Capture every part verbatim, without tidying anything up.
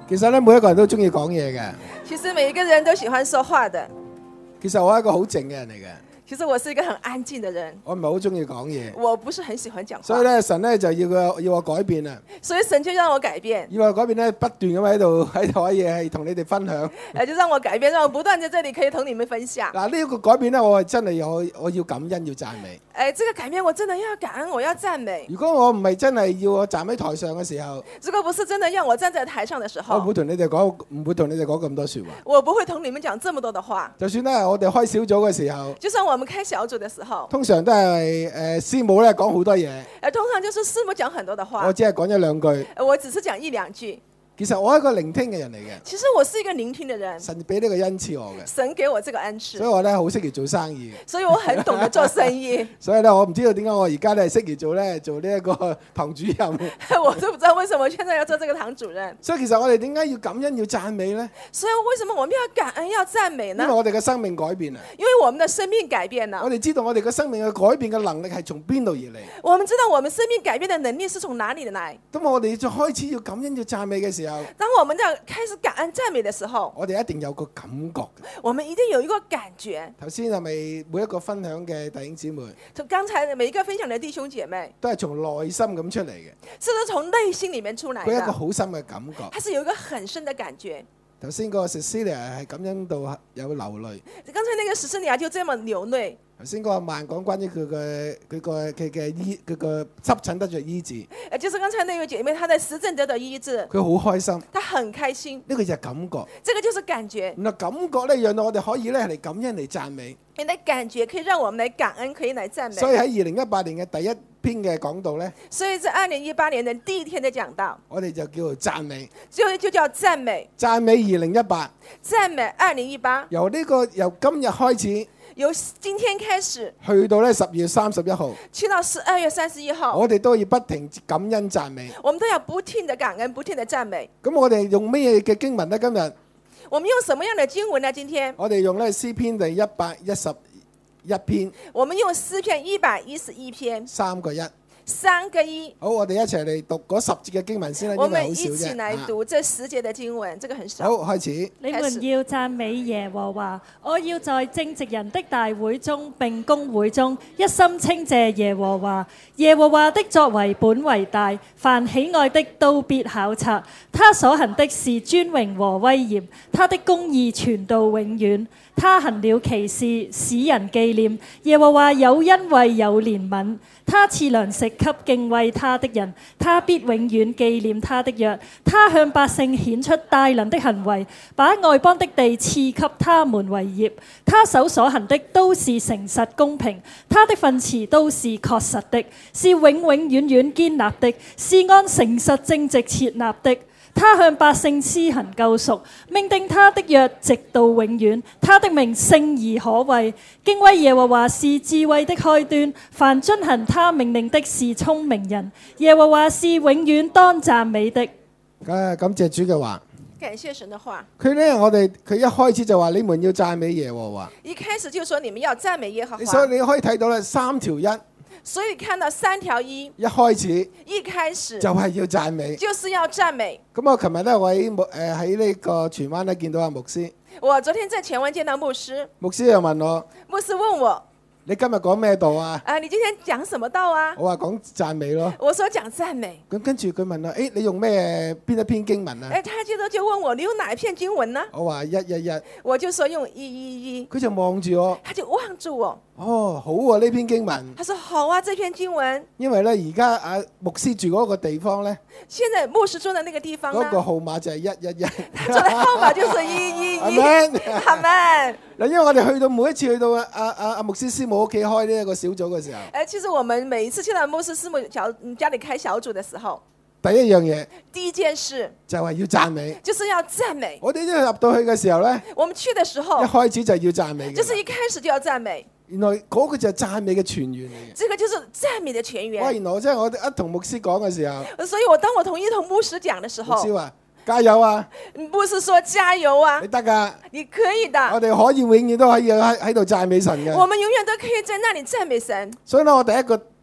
其實咧，每一個人都中意講嘢嘅。 其實每一個人都喜歡說話的。 其實我係一個好靜嘅人嚟嘅。 其實我是一個很安靜的人， 我唔係好中意講嘢， 我不是很喜歡講話。 所以咧，神咧就要佢要我改變啊！ 所以神就讓我改變， 要我改變咧，不斷咁喺度喺度可以係同你哋分享。 誒，就讓我改變，讓我不斷在這裡可以同你們分享。 嗱，呢一個改變咧，我係真係有我要感恩要讚美。 誒，這個改變我真的要感恩，我要讚美。 如果我唔係真係要我站喺台上嘅時候， 如果不是真的讓我站在台上的時候， 我唔會同你哋講，唔會同你哋講咁多説話。 我不會同你們講這麼多的話。 就算咧，我哋開小組嘅時候， 就算我們開小組的時候， 通常都係誒師母咧講好多嘢， 誒，通常就是師母講很多的話， 我只係講一兩句。 我只是講一兩句。 其實我係一個聆聽嘅人嚟嘅。 其實我是一個聆聽的人。 神俾呢個恩賜我嘅。 神給我這個恩賜。 所以我咧好適宜做生意。 所以我很懂得做生意。 所以咧，我唔知道點解我而家咧適宜做咧做呢一個堂主任。 我都不知道為什麼現在要做這個堂主任。 所以其實我哋點解要感恩要讚美咧？ 所以為什麼我們要感恩要讚美呢？ 因為我哋嘅生命改變啦。 因為我們的生命改變了。 我哋知道我哋嘅生命嘅改變嘅能力係從邊度而嚟。 我們知道我們生命改變的能力是從哪裡來。 咁我哋就開始要感恩要讚美嘅時候， 當我們在開始感恩讚美的時候， 我哋一定有個感覺。 我們一定有一個感覺。 頭先係咪每一個分享嘅弟兄姊妹？ 從剛才每一個分享的弟兄姐妹， 都係從內心咁出嚟嘅。 是都從內心裡面出來的。 佢一個好深嘅感覺。 它是有一個很深的感覺。 頭先嗰個 Cecilia 係感恩到有流淚。 剛才那個 Cecilia 就這麼流淚。 頭先嗰個萬講關於佢嘅佢個佢嘅醫佢個濕疹得着醫治。 誒，就是剛才那位姐妹，她的濕疹得到醫治。 佢好開心。 她很開心。 呢個就係感覺。 這個就是感覺。 嗱，感覺咧，讓到我哋可以咧嚟感恩嚟讚美。 你的感覺可以讓我們嚟感恩，可以嚟讚美。 所以喺二零一八年嘅第一篇嘅講道咧， 所以在二零一八年的第一天的講道， 我哋就叫做讚美。 就就叫讚美。 讚美二零一八。 讚美二零一八。 由呢個由今日開始。 由今天開始， 去到咧十月三十一號， 去到十二月三十一號， 我哋都要不停感恩讚美。 我們都要不停的感恩，不停的讚美。 咁我哋用咩嘅經文呢？今日我們用什麼樣的經文呢？今天我哋用咧詩篇第一百一十一篇。 我們用詩篇一百一十一篇。 三個一。 三個一。 好，我哋一齊嚟讀嗰十節嘅經文先啦， 我因為好們一起來讀這十節的經文，這個很少。 好，開始。 你們要讚美耶和華，我要在正直人的大會中並公會中一心稱謝耶和華。耶和華的作為本為大，凡喜愛的都必考察。他所行的是尊榮和威嚴，他的公義傳到永遠。他行了奇事，使人紀念。耶和華有恩惠有憐憫，他賜糧食給敬畏他的人，他必永遠紀念他的約。他向百姓顯出大能的行為，把外邦的地賜給他們為業。他手所行的都是誠實公平，他的訓詞都是確實的，是永永遠遠堅立的，是按誠實正直設立的。他向百姓施行救贖，命定他的約直到永遠。他的名聖而可畏，敬畏耶和華是智慧的開端，凡遵行他命令的是聰明人。耶和華是永遠當讚美的。 感謝主嘅話， 感謝神的話。 佢呢，我哋佢一開始就話你們要讚美耶和華。 一開始就說你們要讚美耶和華。 所以你可以睇到咧三條一。 所以看到三條一， 一開始， 一開始就係要讚美， 就是要讚美。 咁我琴日咧，我喺牧誒喺呢個荃灣咧見到阿牧師。 我昨天在荃灣見到牧師， 牧師又問我， 牧師問我， 你今日講咩道啊？ 啊，你今天講什麼道啊？ 我話講讚美咯。 我說講讚美。 咁跟住佢問我，誒，你用咩邊一篇經文啊？ 誒，他接着就問我，你用哪一篇經文呢？ 我話一一一。 我就說用一一一。 佢就望住我， 他就望住我。 哦，好啊，呢篇經文。 他說好啊，這篇經文。因為咧，而家阿牧師住嗰個地方咧， 現在牧師住的那個地方呢， 嗰個號碼就係一一一。 他住的號碼就是一一一。 阿門， 阿門。 嗱，因為我哋去到每一次去到阿阿阿牧師師母屋企開呢一個小組嘅時候， 誒，其實我們每一次去到牧師師母小家裡開小組的時候， 第一樣嘢， 第一件事就係要讚美， 就是要讚美。 我哋一入到去嘅時候咧， 我們去的時候， 一開始就要讚美嘅， 就是一開始就要讚美。 原來嗰個就係讚美嘅泉源嚟嘅。 這個就是讚美的泉源。 哇！原來即係我一同牧師講嘅時候， 所以我當我同一同牧師講嘅時候， 牧師話加油啊！ 牧師說加油啊！ 你得㗎， 你可以的。 我哋可以永遠都可以喺喺度讚美神嘅。 我們永遠都可以在那裡讚美神。 所以咧，我第一個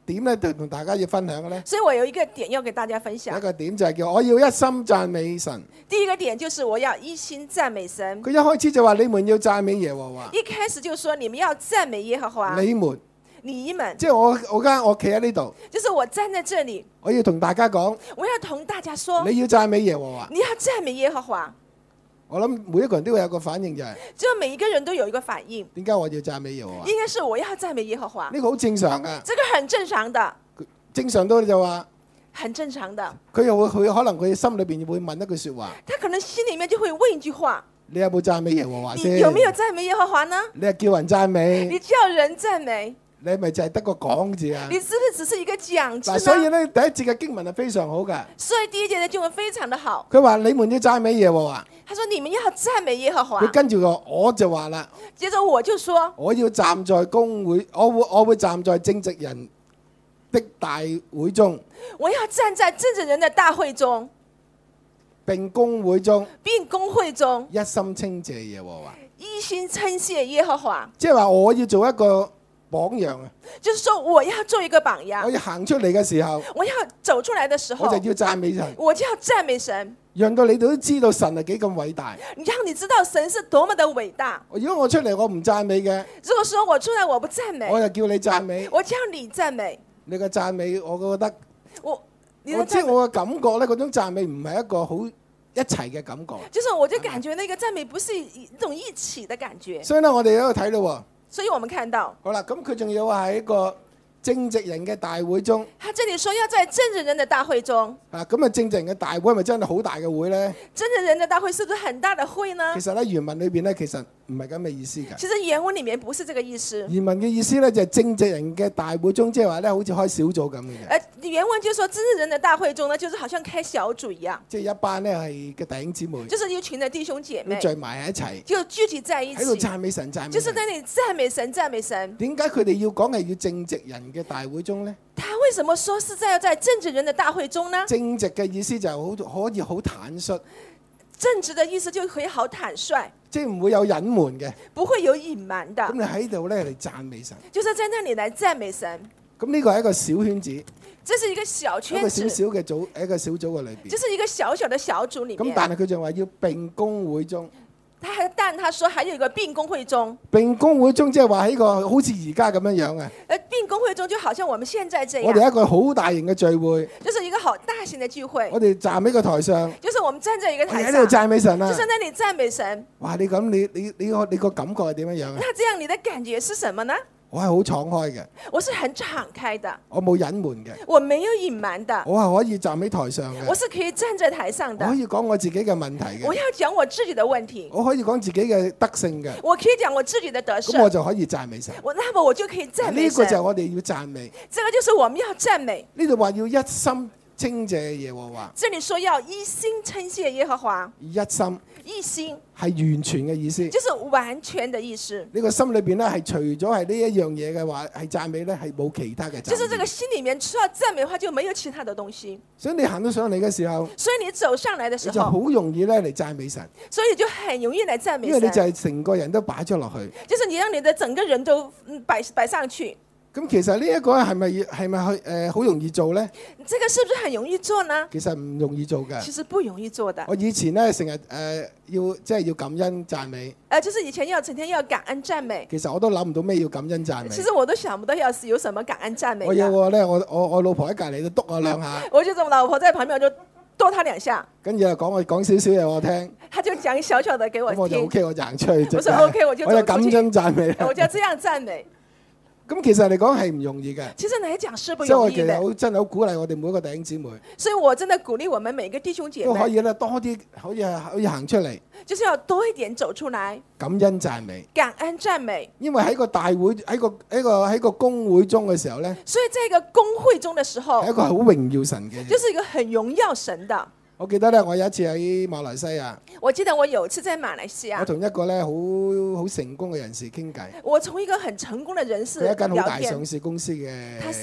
點咧，就同大家要分享嘅咧。 所以我有一個點要給大家分享。 一個點就係叫我要一心讚美神。 第一個點就是我要一心讚美神。 佢一開始就話你們要讚美耶和華。 一開始就說你們要讚美耶和華。 你們。 你們。 即係我我而家我企喺呢度。 就是我站在這裡。 我要同大家講。 我要同大家說。 你要讚美耶和華。 你要讚美耶和華。 我諗每一個人都會有個反應就係， 就每一個人都有一個反應。 點解我要讚美耶和華？ 應該是我要讚美耶和華。 呢個好正常噶。 這個很正常的。 正常到就話。 很正常的。 佢又會佢可能佢心裏邊會問一句說話。 他可能心裡面就會問一句話。 你有冇讚美耶和華先？ 你有沒有讚美耶和華呢？ 你係叫人讚美。 你叫人讚美。 你係咪就係得個講字啊？ 你是不是只是一個講字呢？ 所以咧第一節嘅經文係非常好㗎。 所以第一節嘅經文非常的好。 佢話你們要讚美耶和華。 他說你們要讚美耶和華。 佢跟住我我就話啦。 接着我就說。我要站在公會，我會我會站在正直人的大會中。 我要站在正直人的大會中。 並公會中。 並公會中。 一心稱謝耶和華。 一心稱謝耶和華。 即係話我要做一個榜樣啊！ 就是說我要做一個榜樣。 我要行出嚟嘅時候， 我要走出來的時候， 我就要讚美神。 我就要讚美神， 讓到你哋都知道神係幾咁偉大。 讓你知道神是多麼的偉大。 如果我出嚟我唔讚美嘅， 如果說我出來我不讚美， 我就叫你讚美。 我叫你讚美。 你嘅讚美，我覺得我， 我知我嘅感覺咧，嗰種讚美唔係一個好一齊嘅感覺。 就是我就感覺那個讚美不是一種一起的感覺。 所以咧，我哋喺度睇到。 所以我們看到， 好啦，咁佢仲要話喺一個正直人嘅大會中。 他這裡說要在正直人的大會中。 啊，咁啊正直人嘅大會係咪真係好大嘅會咧？ 正直人的大會是不是很大的會呢？ 其實咧原文裏邊咧其實唔係咁嘅意思㗎。 其實原文裡面不是這個意思。 原文嘅意思咧就係正直人嘅大會中，即係話咧好似開小組咁嘅。 誒，原文就說正直人的大會中呢，就是好像開小組一樣。 即係一班咧係嘅弟兄姊妹。 就是一群嘅弟兄姐妹。 聚埋喺一齊。 就聚集在一起。 喺度讚美神，讚美神。 就是在那裡讚美神，讚美神。 點解佢哋要講係要正直人嘅大會中咧？ 他為什麼說是在在正直人的大會中呢？ 正直嘅意思就係好可以好坦率。 正直的意思就可以好坦率， 即係唔會有隱瞞嘅， 不會有隱瞞的。 咁你喺度咧嚟讚美神， 就是在那裡來讚美神。 咁呢個係一個小圈子， 這是一個小圈子， 一個小小嘅組，一個小組嘅裏邊。 這是一個小小的小組裡面。 咁但係佢就話要並公會中。 他還但他說還有一個並公會中。 並公會中即係話喺個好似而家咁樣樣啊。 誒，並公會中就好像我們現在這樣。 我哋一個好大型嘅聚會。 就是一個好大型嘅聚會。 我哋站喺個台上。 就是我們站在一個台上。 喺度讚美神啊。 就是在那裡讚美神。 哇！你咁你你你個你個感覺係點樣樣啊？ 那這樣你的感覺是什麼呢？ 我係好敞開嘅， 我是很敞開的， 我冇隱瞞嘅， 我沒有隱瞞的， 我係可以站喺台上嘅， 我是可以站在台上的， 我可以講我自己嘅問題嘅， 我要講我自己的問題， 我可以講自己嘅德性嘅， 我可以講我自己的得勝， 咁我就可以讚美神， 我那麼我就可以讚美神， 呢個就係我哋要讚美， 這個就是我們要讚美， 呢度話要一心稱謝耶和華， 這裡說要一心稱謝耶和華， 一心。 一心係完全嘅意思， 就是完全的意思。 呢個心裏邊咧係除咗係呢一樣嘢嘅話，係讚美咧係冇其他嘅讚美。 就是這個心裡面除了讚美嘅話，就沒有其他的東西。 所以你行到上嚟嘅時候， 所以你走上來嘅時候， 你就好容易咧嚟讚美神。 所以就很容易嚟讚美神。 因為你就係成個人都擺咗落去。 就是你讓你的整個人都擺擺上去。 咁其實呢一個係咪係咪去誒好容易做咧？ 這個是不是很容易做呢？ 其實唔容易做嘅。 其實不容易做的。 我以前咧成日誒要即係要感恩讚美。 誒，就是以前要成天要感恩讚美。 其實我都諗唔到咩要感恩讚美。 其實我都想不到要是有什麼感恩讚美。 我有個咧，我我我老婆喺隔離都督我兩下。 我就我老婆在旁邊，我就剁他兩下。 跟住又講我講少少嘢我聽。 他就講小小的給我聽。 我就 OK，我行出去。 我說 OK，我就走出去。 我就感恩讚美。 我就這樣讚美。 咁其實嚟講係唔容易嘅。 其實嚟講是不容易嘅。 所以我其實好真係好鼓勵我哋每一個弟兄姊妹。 所以我真的鼓勵我們每個弟兄姐妹。 都可以咧多啲可以可以行出嚟。 就是要多一點走出來。 感恩讚美。 感恩讚美。 因為喺個大會喺個喺個喺個公會中嘅時候咧。 所以在一個公會中嘅時候。 係一個好榮耀神嘅。 就是一個很榮耀神的。 我記得咧，我有一次喺馬來西亞。 我記得我有一次在馬來西亞。 我同一個咧好好成功嘅人士傾偈。 我從一個很成功嘅人士聊天。 佢一間好大上市公司嘅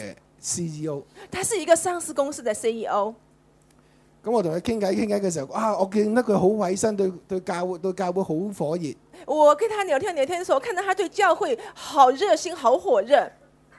C E O。 他是一個上市公司嘅 C E O。 咁我同佢傾偈傾偈嘅時候，啊，我見得佢好委身，對對教會對教會好火熱。 我跟他聊天聊天嘅時候，看到他對教會好熱心，好火熱。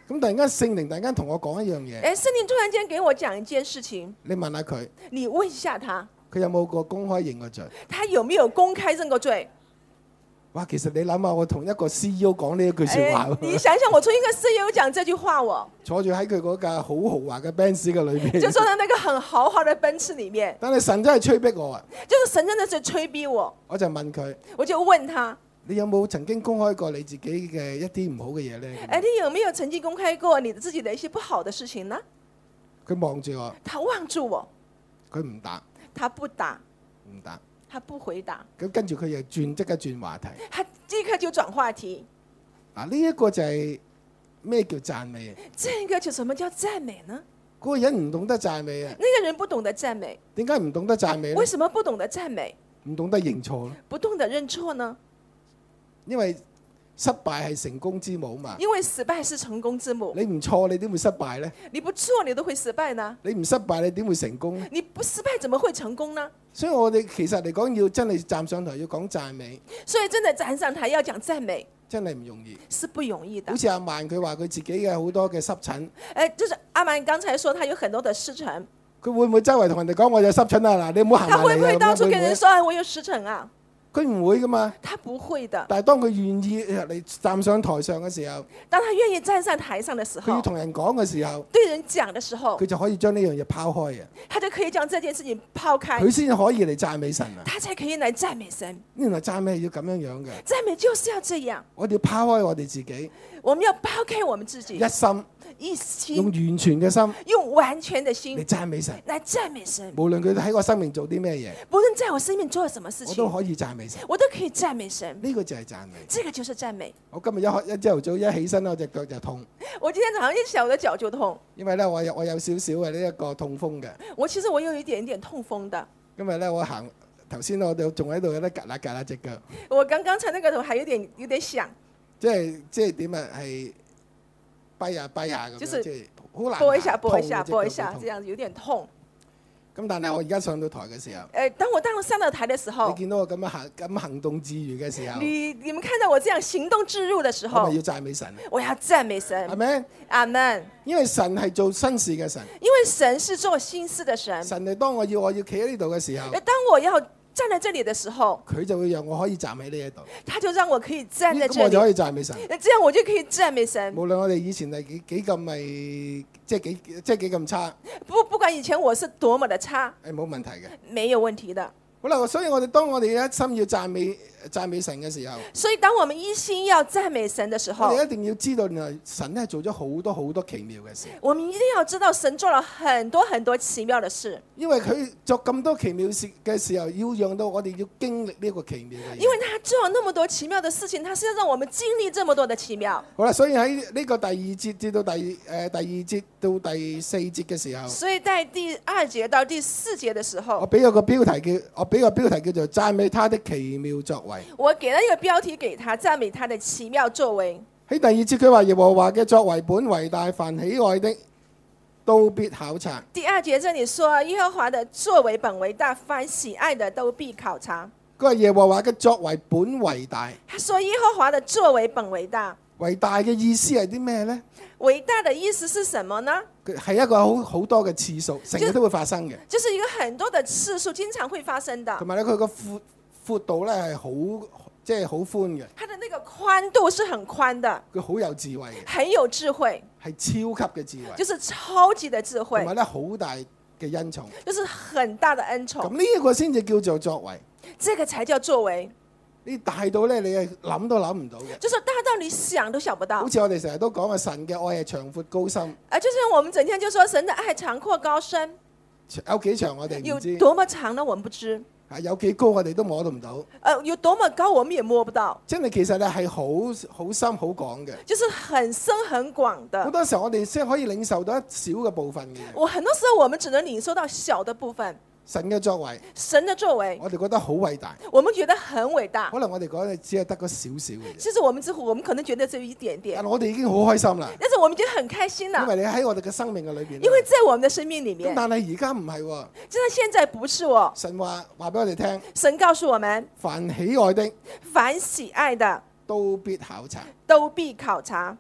咁突然間聖靈突然間同我講一樣嘢， 哎，聖靈突然間給我講一件事情， 你問下佢， 你問一下他， 佢有冇過公開認過罪？ 他有沒有公開認過罪？ 哇！其實你諗下，我同一個 C E O 講呢一句説話哎，你想想，我從一個 C E O 講這句話我， 坐住喺佢嗰架好豪華嘅 Benz 嘅裏邊， 就坐在那個很豪華的奔馳裡面， 但係神真係催逼我啊！ 就是神真的是催逼我， 我就問佢： 我就問他， 你有冇曾經公開過你自己嘅一啲唔好嘅嘢呢？ 哎，你有沒有曾經公開過你自己的一些不好的事情呢？ 佢望住我， 他望住我， 佢唔答， 他不答， 唔答。 他不回答， 咁跟住佢又轉，即刻轉話題。 他即刻就轉話題。 嗱，呢一個就係咩叫讚美啊？ 這個就什麼叫讚美呢？ 嗰個人唔懂得讚美啊？ 那個人不懂得讚美， 點解唔懂得讚美呢？ 為什麼不懂得讚美？ 唔懂得認錯呢？ 不懂得認錯呢？ 因為失敗係成功之母嘛。 因為失敗是成功之母。 你唔錯，你點會失敗呢？ 你不錯，你都會失敗呢？ 你唔失敗，你點會成功呢？ 你不失敗，怎麼會成功呢？ 所以我哋其實嚟講，要真係站上台要講讚美， 所以真的站上台要講讚美， 真係唔容易。 是不容易的。 好似阿曼佢話佢自己嘅好多嘅濕疹， 誒，就是阿曼剛才說他有很多的濕疹， 佢會唔會周圍同人哋講我有濕疹啊？嗱，你唔好行埋嚟啊！ 他會不會到處咁樣跟人說哎我有濕疹啊？ 佢唔會噶嘛。 他不會的。 但係當佢願意嚟站上台上嘅時候， 當他願意站上台上的時候， 佢要同人講嘅時候， 對人講的時候， 佢就可以將呢樣嘢拋開啊！ 他就可以將這件事情拋開， 佢先可以嚟讚美神啊！ 他才可以來讚美神。 原來讚美係要咁樣樣嘅， 讚美就是要這樣， 我哋要拋開我哋自己， 我們要拋開我們自己， 一心一用心完全嘅心用完全的心嚟讚美神。 來讚美神。 無論佢喺我生命做啲咩嘢， 不論在我生命做了什麼事情， 我都可以讚美神。 我都可以讚美神。 呢個就係讚美。 這個就是讚美。 我今日一開一朝頭早一起身，我隻腳就痛， 我今天早上一起來我的腳就痛， 因為咧我有我有少少嘅呢一個痛風嘅。 我其實我有一點點痛風的。 因為咧我行頭先我哋仲喺度有得夾啦夾啦隻腳， 我剛剛才那個頭還有點有點響， 即係即係點啊？係跛下跛下咁就是樣，即係好難撥一下行撥一下痛嘅撥一下， 隻腳會痛這樣子有點痛。 咁但係我而家上到台嘅時候， 誒，當我當我上到台的時你候， 見到我咁樣行咁行動自如嘅時候， 你你們看到我這樣行動自如的時候我咪，要讚美神， 我要讚美神係。咪？ 阿門。 因為神係做新事嘅神， 因為神是做新事的神。 神係當我要我要企喺呢度嘅時候， 當我要站在這裡的時候， 佢就會讓我可以站喺呢一度， 他就讓我可以站在這咁我就可裡， 以讚美神。 這樣我就可以讚美神。 無論我哋以前係幾幾咁咪即係幾即係幾咁差， 不不管以前我是多麼的差， 係冇問題嘅。 沒有問題的。 好啦，所以我哋當我哋一心要讚美讚美神嘅時候， 所以當我們一心要讚美神的時候， 我哋一定要知道，原來神咧做咗好多好多奇妙嘅事。 我們一定要知道神做了很多很多奇妙的事， 因為佢做咁多奇妙事嘅時候，要讓到我哋要經歷呢個奇妙嘅嘢。 因為他做了那麼多奇妙的事情，他是要讓我們經歷這麼多的奇妙。 好啦，所以喺呢個第二節至到第誒、呃、第二節到第四節嘅時候， 所以在第二節到第四節的時我候， 俾咗個標題叫，我俾個標題叫做讚美他的奇妙作為。 我給了一個標題給他，讚美他的奇妙作為。 喺第二節佢話耶和華嘅作為本為大，凡喜愛的都必考察。 第二節這裡說耶和華的作為本為大，凡喜愛的都必考察。 佢話耶和華嘅作為本為大， 他說耶和華的作為本為大， 為大嘅意思係啲咩呢？ 為大的意思是什麼呢？ 佢係一個好好多嘅次數，成日都會發生嘅。 就是一個很多的次數，經常會發生的同。埋咧，佢個闊闊度咧係好即係好寬嘅， 它的那個寬度是很寬的， 佢好有智慧嘅， 很有智慧， 係超級嘅智慧， 就是超級的智慧同埋，咧好大嘅恩寵。 就是很大的恩寵。 咁呢一個先至叫做作為， 這個才叫作為， 呢大到咧你係諗都諗唔到嘅。 就是大到你想都想不到好。似我哋成日都講嘅神嘅愛係長闊高深， 啊，就像我們整天就說神的愛長闊高深， 有幾長我哋有唔知， 多麼長呢？我們不知。 啊有幾高我哋都摸到唔到。 呃，有多麼高我們也摸不到， 真係其實咧係好好深好廣嘅。 就是很深很廣好的。 多時候我哋先可以領受到一小嘅部分嘅嘢。 我很多時候我們只能領受到小的部分， 神嘅作為， 神的作為， 我哋覺得好偉大， 我們覺得很偉大。 可能我哋講嘅只係得嗰少少嘅嘢， 其實我們之後，我們可能覺得只有一點點但，我哋已經好開心啦， 但是我們覺得很開心因了， 為你喺我哋嘅生命嘅裏邊。 因為在我們的生命裡咁面。 但係而家唔係喎， 真的現在不是我， 神話話俾我哋聽， 神告訴我們， 凡喜愛的凡喜愛的都必考察。 都必考察。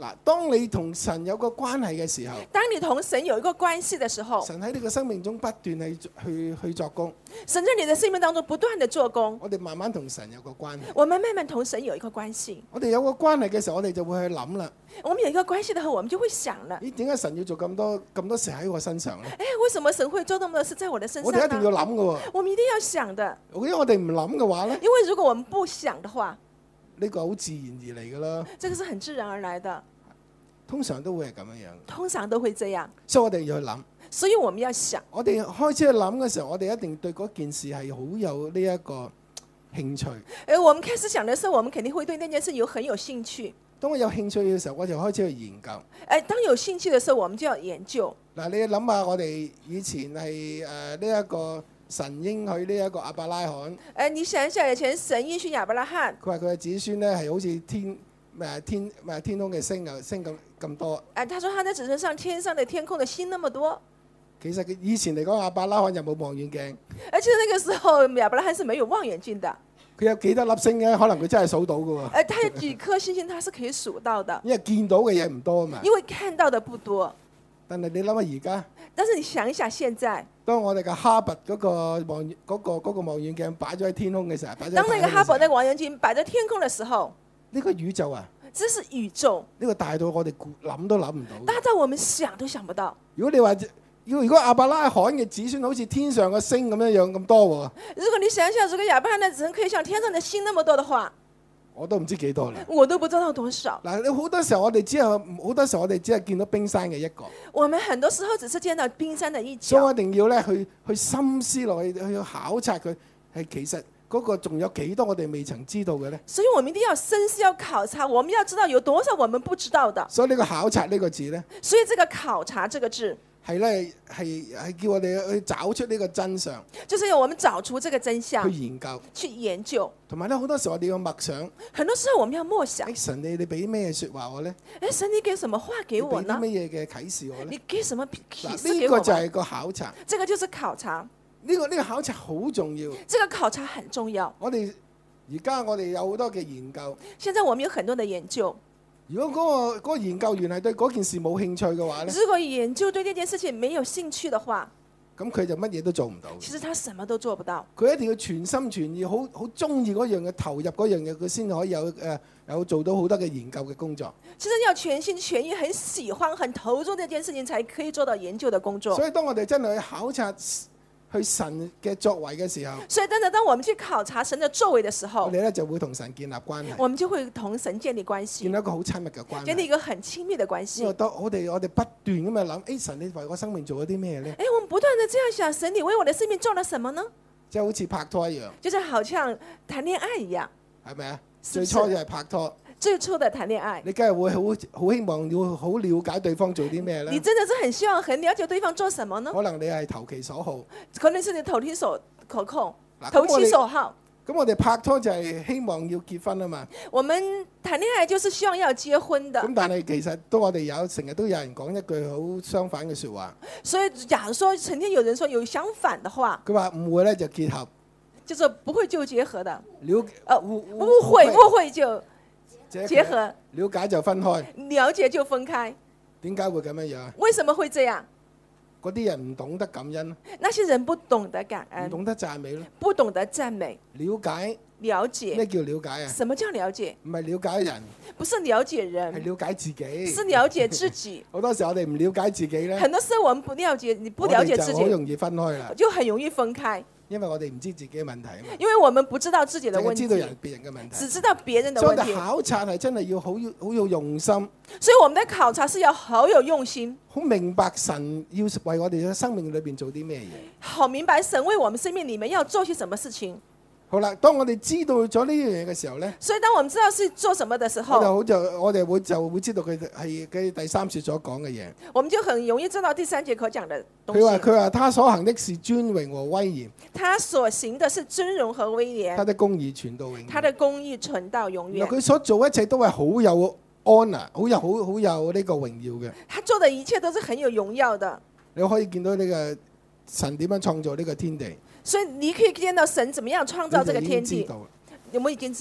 嗱，當你同神有個關係嘅時候， 當你同神有一個關係的時候， 神喺你嘅生命中不斷去去去作工， 神在你的生命當中不斷的做工， 我哋慢慢同神有個關係。 我們慢慢同神有一個關係。 我哋有個關係嘅時候，我哋就會去諗啦。 我們有一個關係的時候，我們就會想了， 咦，點解神要做咁多咁多事喺我身上咧？ 哎，為什麼神會做那麼多事在我的身上我哋一定要呢？ 諗嘅喎。 我們一定要想的， 如果我哋唔諗嘅話咧， 因為如果我們不想的話， 呢個好自然而嚟嘅啦。 這個是很自然而來的， 通常都會係咁樣樣， 通常都會這樣， 所以我哋要去諗。 所以我們要想。 我哋開始去諗嘅時候，我哋一定對嗰件事係好有呢一個興趣。 而我們開始想的時候，我們肯定會對那件事有很有興趣。 當我有興趣嘅時候，我就開始去研究。 誒，當有興趣的時候，我們就要研究。 嗱，你諗下，我哋以前係誒呢一個神應許呢一個亞伯拉罕， 誒，你想一想，以前神應許亞伯拉罕， 佢話佢嘅子孫咧係好似天誒天誒天空嘅星啊星咁咁多。 誒，他說他的子孫像天上的天空的星那麼多。 其實佢以前嚟講，亞伯拉罕又冇望遠鏡， 而且那個時候亞伯拉罕是沒有望遠鏡的。 佢有幾多粒星咧？可能佢真係數到嘅喎。 誒，他有幾顆星星，他是可以數到的。 因為見到嘅嘢唔多啊嘛。 因為看到的不多。 但係你諗下而家， 但是你想一下，現在當我哋嘅哈勃嗰個望遠嗰個嗰個望遠鏡擺咗喺天空嘅時候，擺咗喺當那個哈勃太空嘅時候那個望遠鏡擺在天空的時候， 呢個宇宙啊， 這是宇宙， 呢個大到我哋諗都諗唔到。 大到我們想都想不到。 如果你話要如果亞伯拉罕嘅子孫好似天上嘅星咁樣樣咁多喎， 如果你想一下，如果亞伯拉罕的子孫可以像天上的星那麼多的話， 我都唔知幾多啦。 我都不知道多少。 嗱，你好多時候我哋只係好多時候我哋只係見到冰山嘅一個， 我們很多時候只是見到冰山的一角， 所以我一定要咧去去深思落去，去考察佢係其實嗰個仲有幾多我哋未曾知道嘅咧。 所以我們一定要深思，要考察，我們要知道有多少我們不知道的。 所以呢個考察呢個字咧， 所以這個考察這個字係咧係係叫我哋去找出呢個真相， 就是要我們找出這個真相， 去研究， 去研究。 同埋咧好多時候我哋要默想， 很多時候我們要默想， 誒神你你俾咩説話我咧？ 誒神你給什麼話給我呢？ 乜嘢嘅啟示我咧？ 你給什麼啟嗱， 示給我嗎？ 呢個就係個考察， 這個就是考察， 呢個呢個考察好重要。 這個考察很重要。 我哋而家我哋有好多嘅研究， 現在我們有很多的研究。 如果嗰個嗰個研究員係對嗰件事冇興趣嘅話咧， 如果研究對這件事情沒有興趣的話， 咁佢就乜嘢都做唔到。 其實他什麼都做不到。 佢一定要全心全意，好好中意嗰樣嘢，投入嗰樣嘢，佢先可以有誒、呃、有做到好多嘅研究嘅工作。 其實要全心全意、很喜歡、很投入這件事情，才可以做到研究的工作。 所以當我哋真係去考察去神嘅作為嘅時候， 所以真的當我們去考察神的作為的時候， 我哋咧就會同神建立關係， 我們就會同神建立關係， 建立一個好親密嘅關係。 建立一個很親密的關因為係。 當我哋我哋不斷咁樣諗，誒、哎、神你為我生命做咗啲咩咧？ 哎，我們不斷的這樣想，神你為我的生命做了什麼呢？ 即係好似拍拖一樣， 就是好像談戀愛一樣， 係咪啊？ 是不是最初就係拍拖， 最初的談戀愛， 你梗係會好好希望要好了解對方做啲咩咧？ 你真的是很希望、很了解對方做什麼呢？ 可能你係投其所好， 可能是你投其所可控嗱， 投咁我哋其所好。 咁我哋拍拖就係希望要結婚啊嘛。 我們談戀愛就是希望要結婚的， 咁但係其實都我哋有成日都有人講一句好相反嘅説話。 所以假如說曾經有人說有相反的話， 佢話誤會咧就結合， 就是不會就結合的， 了呃誤誤會誤會就結結合， 了解就分開。 了解就分開。 點解會咁樣樣？ 為什麼會這樣？ 嗰啲人唔懂得感恩， 那些人不懂得感唔恩， 懂得讚美咯。 不懂得讚美， 了解了咩解。 叫了解啊？ 什麼叫了解？ 唔係了解人， 不是了解係人， 了解自己。 是了解自己。 好多時候我哋唔了解自己咧， 很多時候我們不了解，你不了解自己， 我哋就好容易分開啦。 就很容易分開， 因為我哋唔知自己嘅問題啊嘛， 因為我們不知道自己的問淨係知道人題， 別人嘅問題。 只知道別人的問題。 所以我哋考察係真係要好好有用心， 所以我們的考察是要好有用心， 好明白神要為我哋嘅生命裏邊做啲咩嘢。 好明白神為我們生命裡面要做些什麼事情。 好啦，當我哋知道咗呢樣嘢嘅時候咧， 所以當我們知道是做什麼的時我就候， 好就我哋會就會知道佢係佢第三節所講嘅嘢。 我們就很容易知道第三節可講的佢話東西。 佢話他所行的是尊榮和威嚴， 他所行的是尊榮和威嚴， 他的公義傳到永遠。 他的公義存到永遠。 原來佢所做一切都係好有 honor，好有好好有呢個榮耀嘅。 他做的一切都是很有榮耀的。 你可以見到呢個神點樣創造呢個天地， 所以你可以見到神怎麼樣創造這個天地你就已經知道。 我們已經知道。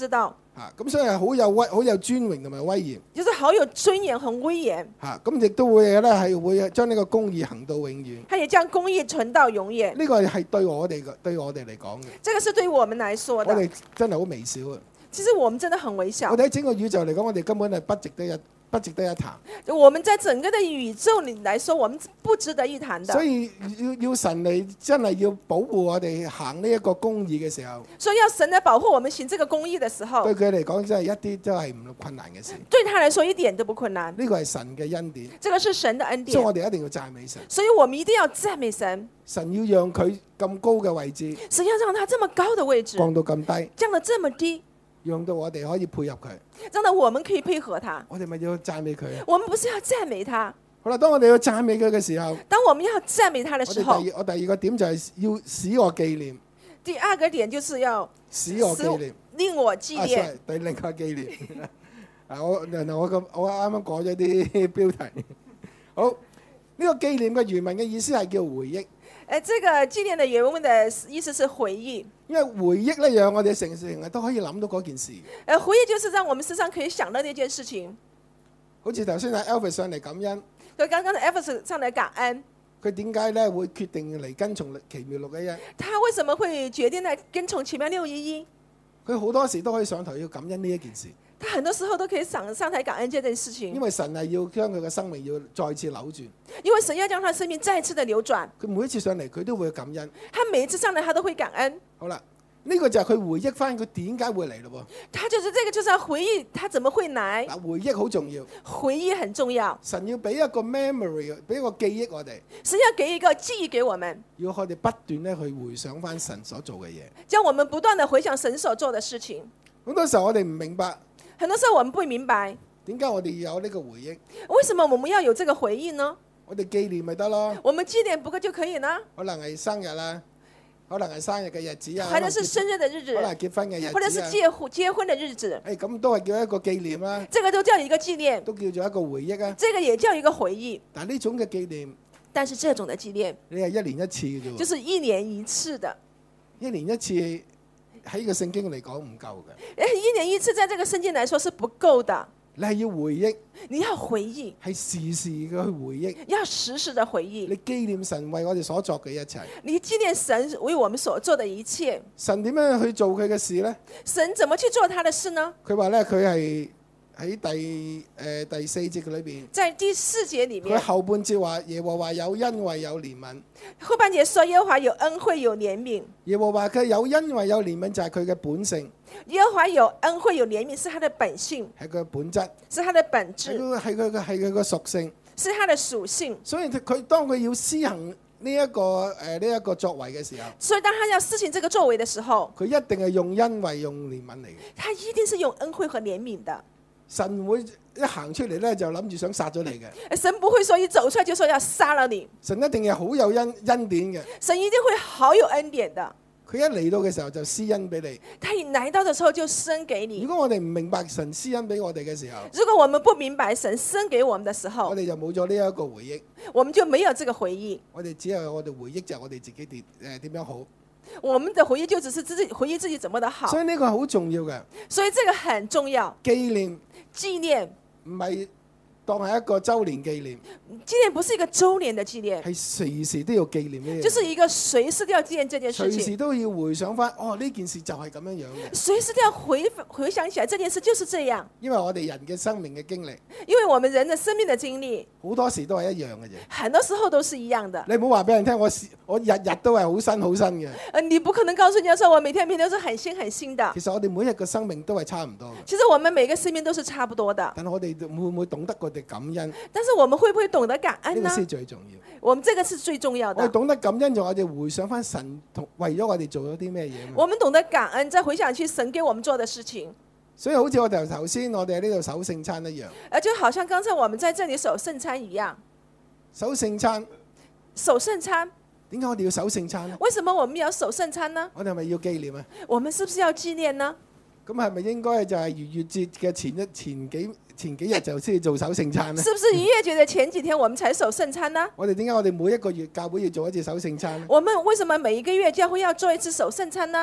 嚇，咁所以係好有威、好有尊榮同埋威嚴就是好有尊嚴和威嚴。 嚇，咁亦都會咧係會將呢個公義行到永遠。 他也將公義存到永遠。 呢個係對我哋嘅，對我哋嚟講嘅。 這個是對於我們來說的。 我哋真係好微小啊！ 其實我們真的很微小。 我哋喺整個宇宙嚟講，我哋根本係不值得一不值得一談。 我們在整個的宇宙裏來說，我們不值得一談的。 所以要要神嚟真係要保護我哋行呢一個公義嘅時候， 所以要神來保護我們行這個公義的時候， 對佢嚟講真係一啲都係唔困難嘅事。 對他來說一點都不困難。 呢個係神嘅恩典， 這個是神的恩所以典， 我哋一定要讚美神。 所以我們一定要讚美神。 神要讓佢咁高嘅位置神要讓他這麼高的位置降到咁低， 降得這麼低， 讓到我哋可以配合佢。 讓到我們可以配合他。 我哋咪要讚美佢啊！ 我們不是要讚美他。 好啦，當我哋要讚美佢嘅時候， 當我們要讚美他的我時候， 哋第二我第二個點就係要使我紀念， 第二個點就是要使我紀念， 令我紀啊念。 ，sorry，對，另外紀念。啊，我原來我咁我啱啱改咗啲標題。好，呢個紀念嘅原文嘅意思係叫回憶， 誒，這個紀念的原文的意思是回憶。 因為回憶咧，讓我哋成成日都可以諗到嗰件事。 誒，回憶就是讓我們時常可以想到那件事情。 好似頭先阿 Elvis 上嚟感恩， 所以剛剛的 Elvis 上來感恩， 佢點解咧會決定嚟跟從奇妙六一一？ 他為什麼會決定來跟從奇妙六一一？ 佢好多時都可以上台要感恩呢一件事， 他很多時候都可以上上台感恩這件事情， 因為神係要將佢嘅生命要再次扭轉。 因為神要將他生命再次的扭轉。 佢每一次上嚟佢都會感恩。 他每一次上來他都會感恩。 好啦，呢、這個就係佢回憶翻佢點解會嚟咯他就是這個就是要回憶他怎麼會來。 嗱，回憶好重要， 回憶很重要。 神要俾一個 memory，俾一個記憶我哋， 神要給一個記憶給我們， 要我哋不斷咧去回想翻神所做嘅嘢。 叫我們不斷的回想神所做的事情。 好多時候我哋唔明白很多時候我們不明白， 點解我哋要有呢個回憶， 為什麼我們要有這個回憶呢？ 我哋紀念咪得咯。 我們紀念不過就可以呢？ 可能係生日啦，可能係生日嘅日子啊， 可能是生日的日子可，能係結婚嘅日子啊， 或者是結婚結婚的日子， 誒咁都係叫一個紀念啦， 這個都叫一個紀念， 都叫做一個回憶啊。 這個也叫一個回憶。 但係呢種嘅紀念， 但是這種的紀念你係一年一次嘅啫喎， 就是一年一次的， 一年一次喺個聖經嚟講唔夠嘅， 誒，一年一次在這個聖經來說是不夠的。 你係要回憶， 你要回憶， 係時時嘅去回憶， 要時時的回憶。 你紀念神為我哋所作嘅一切。 你紀念神為我們所做的一切。 神點樣去做佢嘅事呢？ 神怎麼去做他的事呢？ 佢話咧，佢係喺第誒、呃、第四節嘅裏邊， 在第四節裡佢面， 後半節話耶和華有恩惠有憐憫。 後半節說耶和華有恩惠有憐憫。 耶和華佢有恩惠有憐憫就係佢嘅本性， 耶和華有恩惠有憐憫是他的本性， 係佢嘅本質， 是他的本質， 係佢係佢嘅係佢嘅屬性。 是他的屬性。 所以佢當佢要施行呢、這、一個誒呢一個作為嘅時候， 所以當他要施行這個作為的時候， 佢一定係用恩惠用憐憫嚟嘅。 他一定是用恩惠和憐憫的。 神會一行出嚟咧，就諗住想殺咗你嘅。 神不會說一走出來就說要殺了你， 神一定係好有恩恩典嘅。 神一定會好有恩典的。 佢一嚟到嘅時候就施恩俾你。 他一來到的時候就生給你。 如果我哋唔明白神施恩俾我哋嘅時候， 如果我們不明白神生給我們的時候我，哋就冇咗呢一個回憶。 我們就沒有這個回憶。 我哋只有我哋回憶就係我哋自己點誒點樣好。 我們的回憶就只是自己回憶自己怎麼的好。 所以呢個係好重要嘅。 所以這個很重要。 紀念紀念唔係當係一個週年紀念， 紀念不是一個週年的紀念， 係隨時都要紀念呢樣嘢。 就是一個隨時都要紀念這件事隨時情， 都要回想翻，哦呢件事就係咁樣樣嘅。 隨時都要回回想起來這件事就是這樣。 因為我哋人嘅生命嘅經歷， 因為我們人的生命的經歷， 好多時都係一樣嘅啫。 很多時候都是一樣的。 你唔好話俾人聽，我時我日日都係好新好新嘅。 呃，你不可能告訴人家說我每天每天都是很新很新的。 其實我哋每日嘅生命都係差唔多嘅， 其實我們每個生命都是差不多的。 但係我哋會唔會懂得我哋感恩？ 但是我們會不會懂得感呢恩呢？ 個先最重要。 我們這個是最重要我哋的。 懂得感恩，就我哋回想翻神同為咗我哋做咗啲咩嘢嘛。 我們懂得感恩，再回想起神給我們做的事情。 所以好似我哋頭先我哋喺呢度守聖餐一樣， 呃，就好像剛才我們在這裡守聖餐一樣。 守聖餐守聖餐， 點解我哋要守聖餐呢？ 為什麼我們要守聖餐呢？ 我哋係咪要紀念啊？ 我們是不是要紀念呢？ 咁係咪應該就係逾越節嘅前一前幾前幾日就先做守聖餐呢？ 是不是逾越節的前幾天我們才守聖餐呢？ 我哋點解我哋每一個月教會要做一次守聖餐呢？ 我們為什麼每一個月教會要做一次守聖餐呢？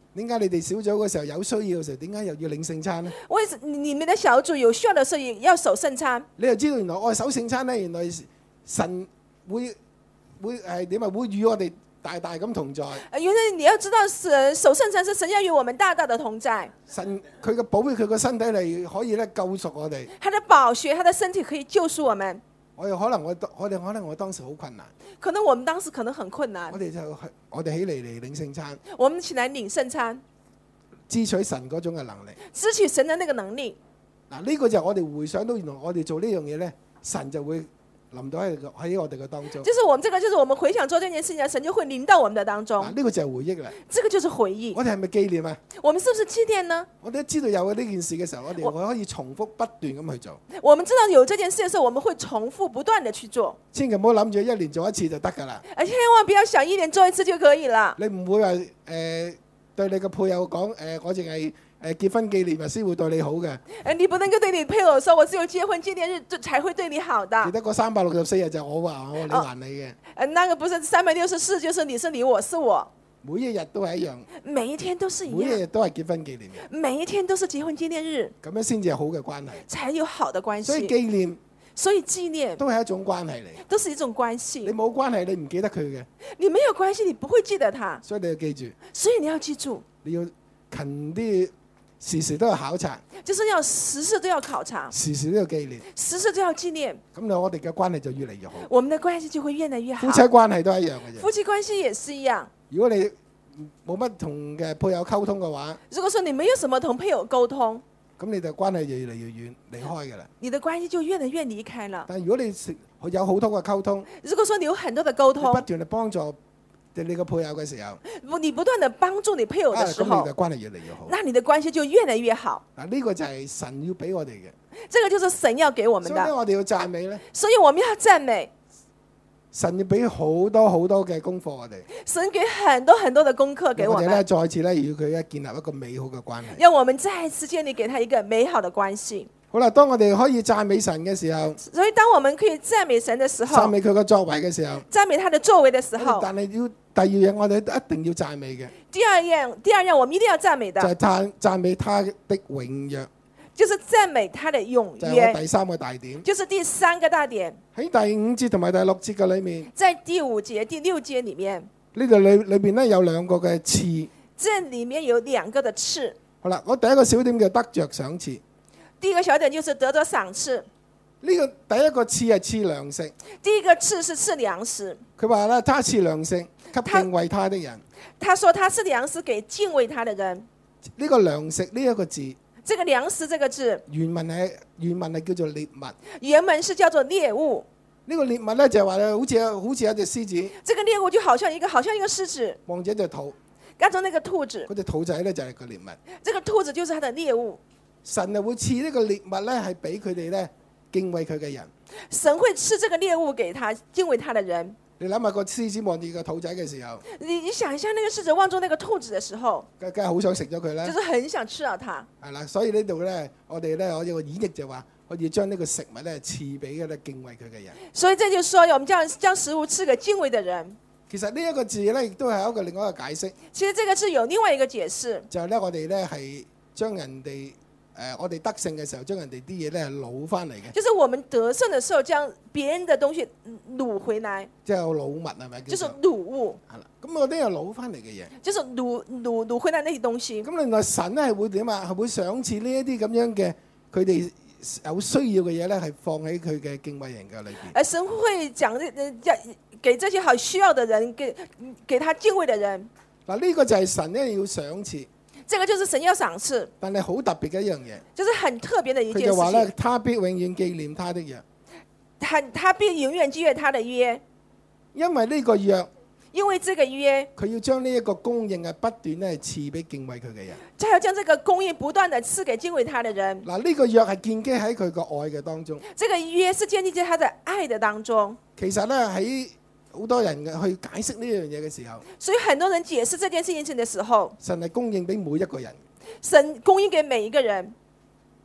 點解你哋小組嘅時候有需要嘅時候，點解又要領聖餐呢？ 為什你們的小組有需要的時候也要守聖餐？ 你就知道原來我守聖餐咧，原來神會會係點啊？會與我哋大大咁同在。 呃原來你要知道，神守聖餐是神要與我們大大的同在。 神佢嘅寶血，佢個身體嚟可以咧救贖我哋。 他的寶血，他的身體可以救贖我們。 我又可能我我哋可能我當時好困難， 可能我們當時可能很困難我，哋就我哋起嚟嚟領聖餐， 我們起來領聖餐， 支取神嗰種嘅能力。 支取神的那個能力。 嗱，呢個就係我哋回想到原來我哋做呢樣嘢咧，神就會臨到喺喺我哋嘅當中。 就是我們這個，就是我們回想做這件事情，神就會臨到我們的當中。 嗱，呢個就係回憶啦。 這個就是回憶。 我哋係咪紀念啊？ 我們是不是紀念呢？ 我哋都知道有呢件事嘅時候，我哋可以重複不斷咁去做。 我們知道有這件事的時候，我們會重複不斷的去做。 千祈唔好諗住一年做一次就得㗎啦。 而千萬不要想一年做一次就可以了。 你唔會話誒、呃、對你嘅配偶講誒、呃，我淨係誒結婚紀念日先會對你好嘅。 誒，你不能夠對你配偶說，我只有結婚紀念日就才會對你好的。 記得嗰三百六十四日就我話我你還你嘅。 誒，那個不是三百六十四，就是你是你，我是我。 每一日都係一樣， 每一天都是一每一樣， 日都係結婚紀念日， 每一天都是結婚紀念日， 咁樣先至係好嘅關係。 才有好的關所以係。 紀念所以紀念都係一種關係嚟。 都是一種關你係。 冇關係，你唔記得佢嘅， 你沒有關係，你不會記得他。 所以你要記住， 所以你要記住， 你要勤啲，時時都要考察， 就是要時時都要考察， 時時都要紀念。 時時都要紀念， 咁你我哋嘅關係就越嚟越好。 我們的關係就會越來越好夫。妻關係都係一樣嘅啫。 夫妻關係也是一樣。 如果你冇乜同嘅配偶溝通嘅話， 如果說你沒有什麼同配偶溝通， 咁你哋關係就越嚟越遠，離開㗎啦。 你的關係就越來越離開了。 但係如果你有好多嘅溝通， 如果說你有很多的溝你不通， 斷地幫助你個配偶嘅時候， 你不斷的幫助你配偶啊， 的時候咁你嘅，關係越嚟越好。 那你的關係就越來越好。 嗱，呢個就係神要俾我哋嘅， 這個就是神要給我們所以咧的， 我哋要讚美咧， 所以我們要讚美神要俾好多好多嘅功課我哋， 神，給很多很多的功課給我我哋咧們， 再次咧與佢咧建立一個美好嘅關係。 讓我們再次建立給他一個美好的關係。 好啦，當我哋可以讚美神嘅時候， 所以當我們可以讚美神的時候， 讚美佢嘅作為嘅時候， 讚美他的作為的時候， 但係要第二樣我哋一定要讚美嘅， 第二樣，第二樣我們一定要讚美的， 就係讚讚美他的永約， 就是讚美他的永就係我約， 第三個大點。 就是第三個大點。 喺第五節同埋第六節嘅裏面， 在第五節、第六節裡面， 呢度裏裏邊咧有兩個嘅刺。 這裡面有兩個的刺。 好啦，我第一個小點叫得着賞賜。 第一個小點就是得着賞賜。 呢個第一個賜係賜糧食， 第一個賜是賜糧食。 佢話咧，他賜糧食給敬畏他的人。 他說他賜糧食給敬畏他的人。 呢個糧食呢一個字， 這個糧食這個字原文係原文係叫做獵物。 原文是叫做獵物。 呢個獵物咧就係話咧，好似好似有隻獅子這個獵物就好像一個好像一個獅子， 望住一隻兔， 跟住那個兔子， 嗰隻兔仔咧就係個獵物。 這個兔子就是它的獵物。 神啊會賜呢個獵物咧，係俾佢哋咧敬畏佢嘅人。 神會賜這個獵物給他敬畏他的人。 你諗下個獅子望住個兔仔嘅時候， 你你想一下，那個獅子望住那個兔子的時候， 梗梗係好想食咗佢啦就。是很想吃到它。 係啦，所以呢度咧，我哋咧我有個演繹就話，我要將呢個食物咧賜俾嗰啲敬畏佢嘅人。 所以這就是說，我們將將食物賜給敬畏的人。 其實呢一個字咧，亦都係一個另外一個解釋， 其實這個字有另外一個解釋， 就係咧我哋咧係將人哋。誒、呃，我哋得勝嘅時候，將人哋啲嘢咧攞翻嚟嘅， 就是我們得勝的時候，將別人的東西擄回來， 即係擄物係咪？ 就是擄物。 係啦，咁我啲係攞翻嚟嘅嘢， 就是擄擄擄回來那些東西。 咁另外神咧係會點啊？係會賞賜呢一啲咁樣嘅佢哋有需要嘅嘢咧，係放喺佢嘅敬畏人嘅裏邊。 而神會講誒，給這些好需要的人，給給他敬畏的人。 嗱，呢個就係神咧要賞賜。 這個就是神要賞賜， 但係好特別嘅一樣嘢， 就是很特別的一佢件事情。 就話咧，他必永遠紀念他的約， 他他必永遠記住他的約， 因為呢個約， 因為這個約， 佢要將呢一個供應係不斷咧賜俾敬畏佢嘅人。 他要將這個供應不斷地賜給敬畏他的人。 嗱，呢個約係建基喺佢個愛嘅當中。 這個約是建立在他的愛的當中。 其實咧喺好多人嘅去解釋呢樣嘢嘅時候， 所以很多人解釋這件事情的時候， 神係供應俾每一個人。 神供應給每一個人。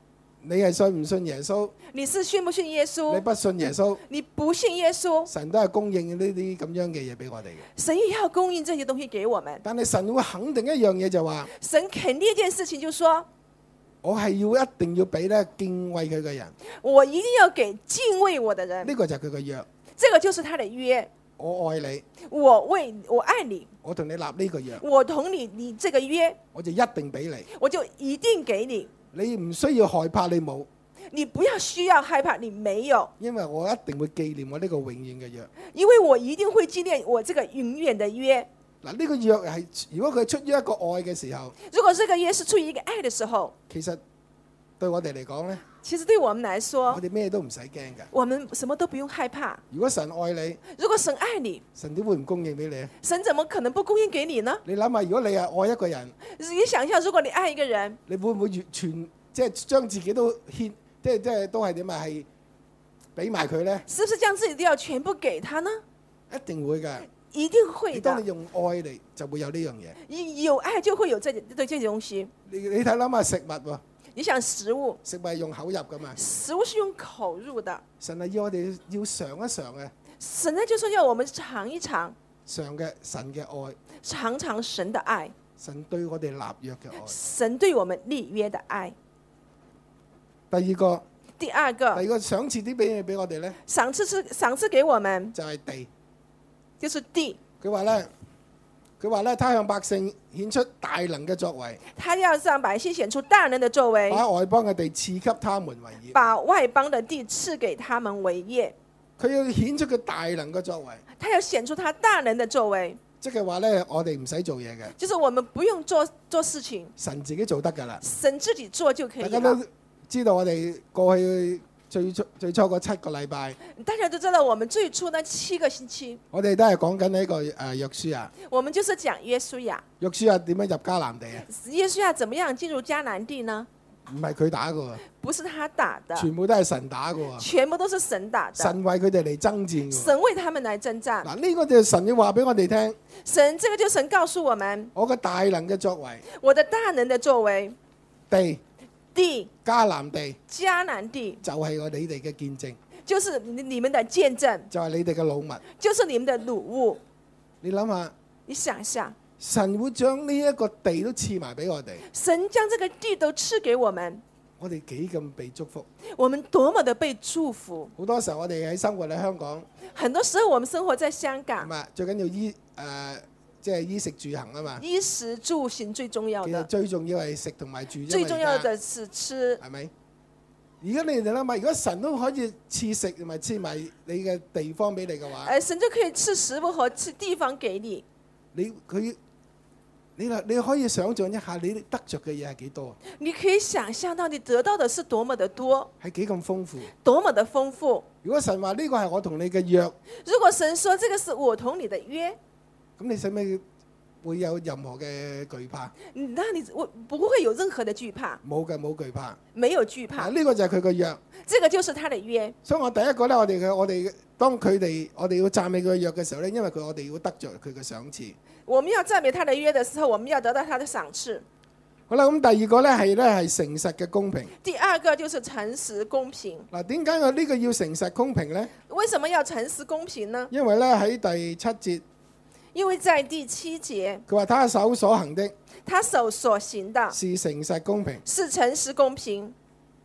你係信唔信耶穌？ 你是信不信耶你穌？ 不信耶穌， 你不信耶穌， 神都係供應呢啲咁樣嘅嘢俾我哋嘅。 神也要供應這些東西給我們。 但係神會肯定一樣嘢就話， 神肯定一件事情，就說我係要一定要俾咧敬畏佢嘅人， 我一定要給敬畏我的人。 呢個就係佢嘅約。 這個就是他的約。 我愛你， 我為我愛你， 我同你立呢個約， 我同你你這個約， 我就一定俾你。 我就一定給你。 你唔需要害怕你冇， 你不要需要害怕你沒有， 因為我一定會紀念我呢個永遠嘅約。 因為我一定會紀念我這個永遠的約。 嗱，呢個約係如果佢出於一個愛嘅時候， 如果這個約是出於一個愛的時候， 其實對我哋嚟講呢， 其實對我們來說我，哋咩都唔使驚㗎。 我們什麼都不用害怕。 如果神愛你， 如果神愛你， 神點會唔供應俾你啊？ 神怎麼可能不供應給你呢？ 你諗下，如果你係愛一個人， 你想一下，如果你愛一個人， 你會唔會完全即係將自己都獻，即係即係都係點啊？係俾埋佢呢？ 是不是將自己都要全部給他呢？ 一定會㗎。 一定會的你當你。用愛嚟，就會有呢樣嘢。 你有愛就會有這對這些東西。 你你睇諗下食物喎， 你想食物， 食物係用口入㗎嘛？ 食物是用口入的。 神係要我哋要嘗一嘗嘅， 神呢就說要我們嘗一嘗， 嘗嘅神嘅愛， 嘗嘗神的愛， 神對我哋立約嘅愛。 神對我們立約的愛。 第二個， 第二個， 第二個賞賜啲俾你俾我哋咧， 賞賜是賞賜給我們， 就係地。 就是地。 佢話咧，佢話咧，他向百姓顯出大能嘅作為， 他要讓百姓顯出大能的作為， 把外邦嘅地賜給他們為業。 把外邦的地賜給他們為業。 佢要顯出佢大能嘅作為， 他要顯出他大能的作為， 即係話咧，我哋唔使做嘢嘅， 就是我們不用做做事情， 神自己做得㗎啦。 神自己做就可以大家都了。 知道我哋過去最初最初嗰七個禮拜， 大家都知道，我們最初那七個星期， 我哋都係講緊呢個誒約書亞。 我們就是講約書亞。 約書亞點樣入迦南地啊？ 約書亞怎麼樣進入迦南地呢？ 唔係佢打嘅喎， 不是他打的， 全部都係神打嘅喎。 全部都是神打的。 神為佢哋嚟爭戰嘅喎。 神為他們來征戰。 嗱，呢個就係神要話俾我哋聽， 神，這個就神告訴我們， 我嘅大能嘅作為， 我的大能的作為， 地地迦南地迦南地就係我你哋嘅見證， 就是你你們的見證， 就係你哋嘅老物。 就是你們的擄物。 你諗下， 你想一下， 神會將呢一個地都賜埋俾我哋， 神將這個地都賜給我們， 我哋幾咁被祝福。 我們多麼的被祝福。 好多時候我哋喺生活喺香港， 很多時候我們生活在香係港， 嘛？最緊要衣誒，即係衣食住行啊嘛。 衣食住行最重要其實的， 最重要係食同埋住啫嘛。 最重要而家的是吃。 係咪？而家你哋諗下，如果神都可以賜食同埋賜埋你嘅地方俾你嘅話， 而神就可以賜食物和賜地方給你。 你佢你你可以想象一下，你得着嘅嘢係幾多？ 你可以想象到你得到的是多麼的多， 係幾咁豐富？ 多麼的豐富。 如果神話呢個係我同你嘅約， 如果神說這個是我同你的約， 咁你使唔使會有任何嘅懼怕？ 那你我不會有任何的懼怕， 冇嘅，冇懼怕。 沒有懼怕嗱，。呢個就係佢嘅約。 這個就是他的約。 所以我第一個咧，我哋嘅我哋當佢哋我哋要讚美佢嘅約嘅時候咧，因為佢我哋要得着佢嘅賞賜。 我們要讚美他的約的時候，我們要得到他的賞賜。 好啦，咁第二個咧係咧係誠實嘅公平。 第二個就是誠實公平。 嗱，點解我呢個要誠實公平咧？ 為什麼要誠實公平呢？ 因為咧喺第七節， 因為在第七節， 佢話他手所行的他手所行的是誠實公平， 是誠實公平。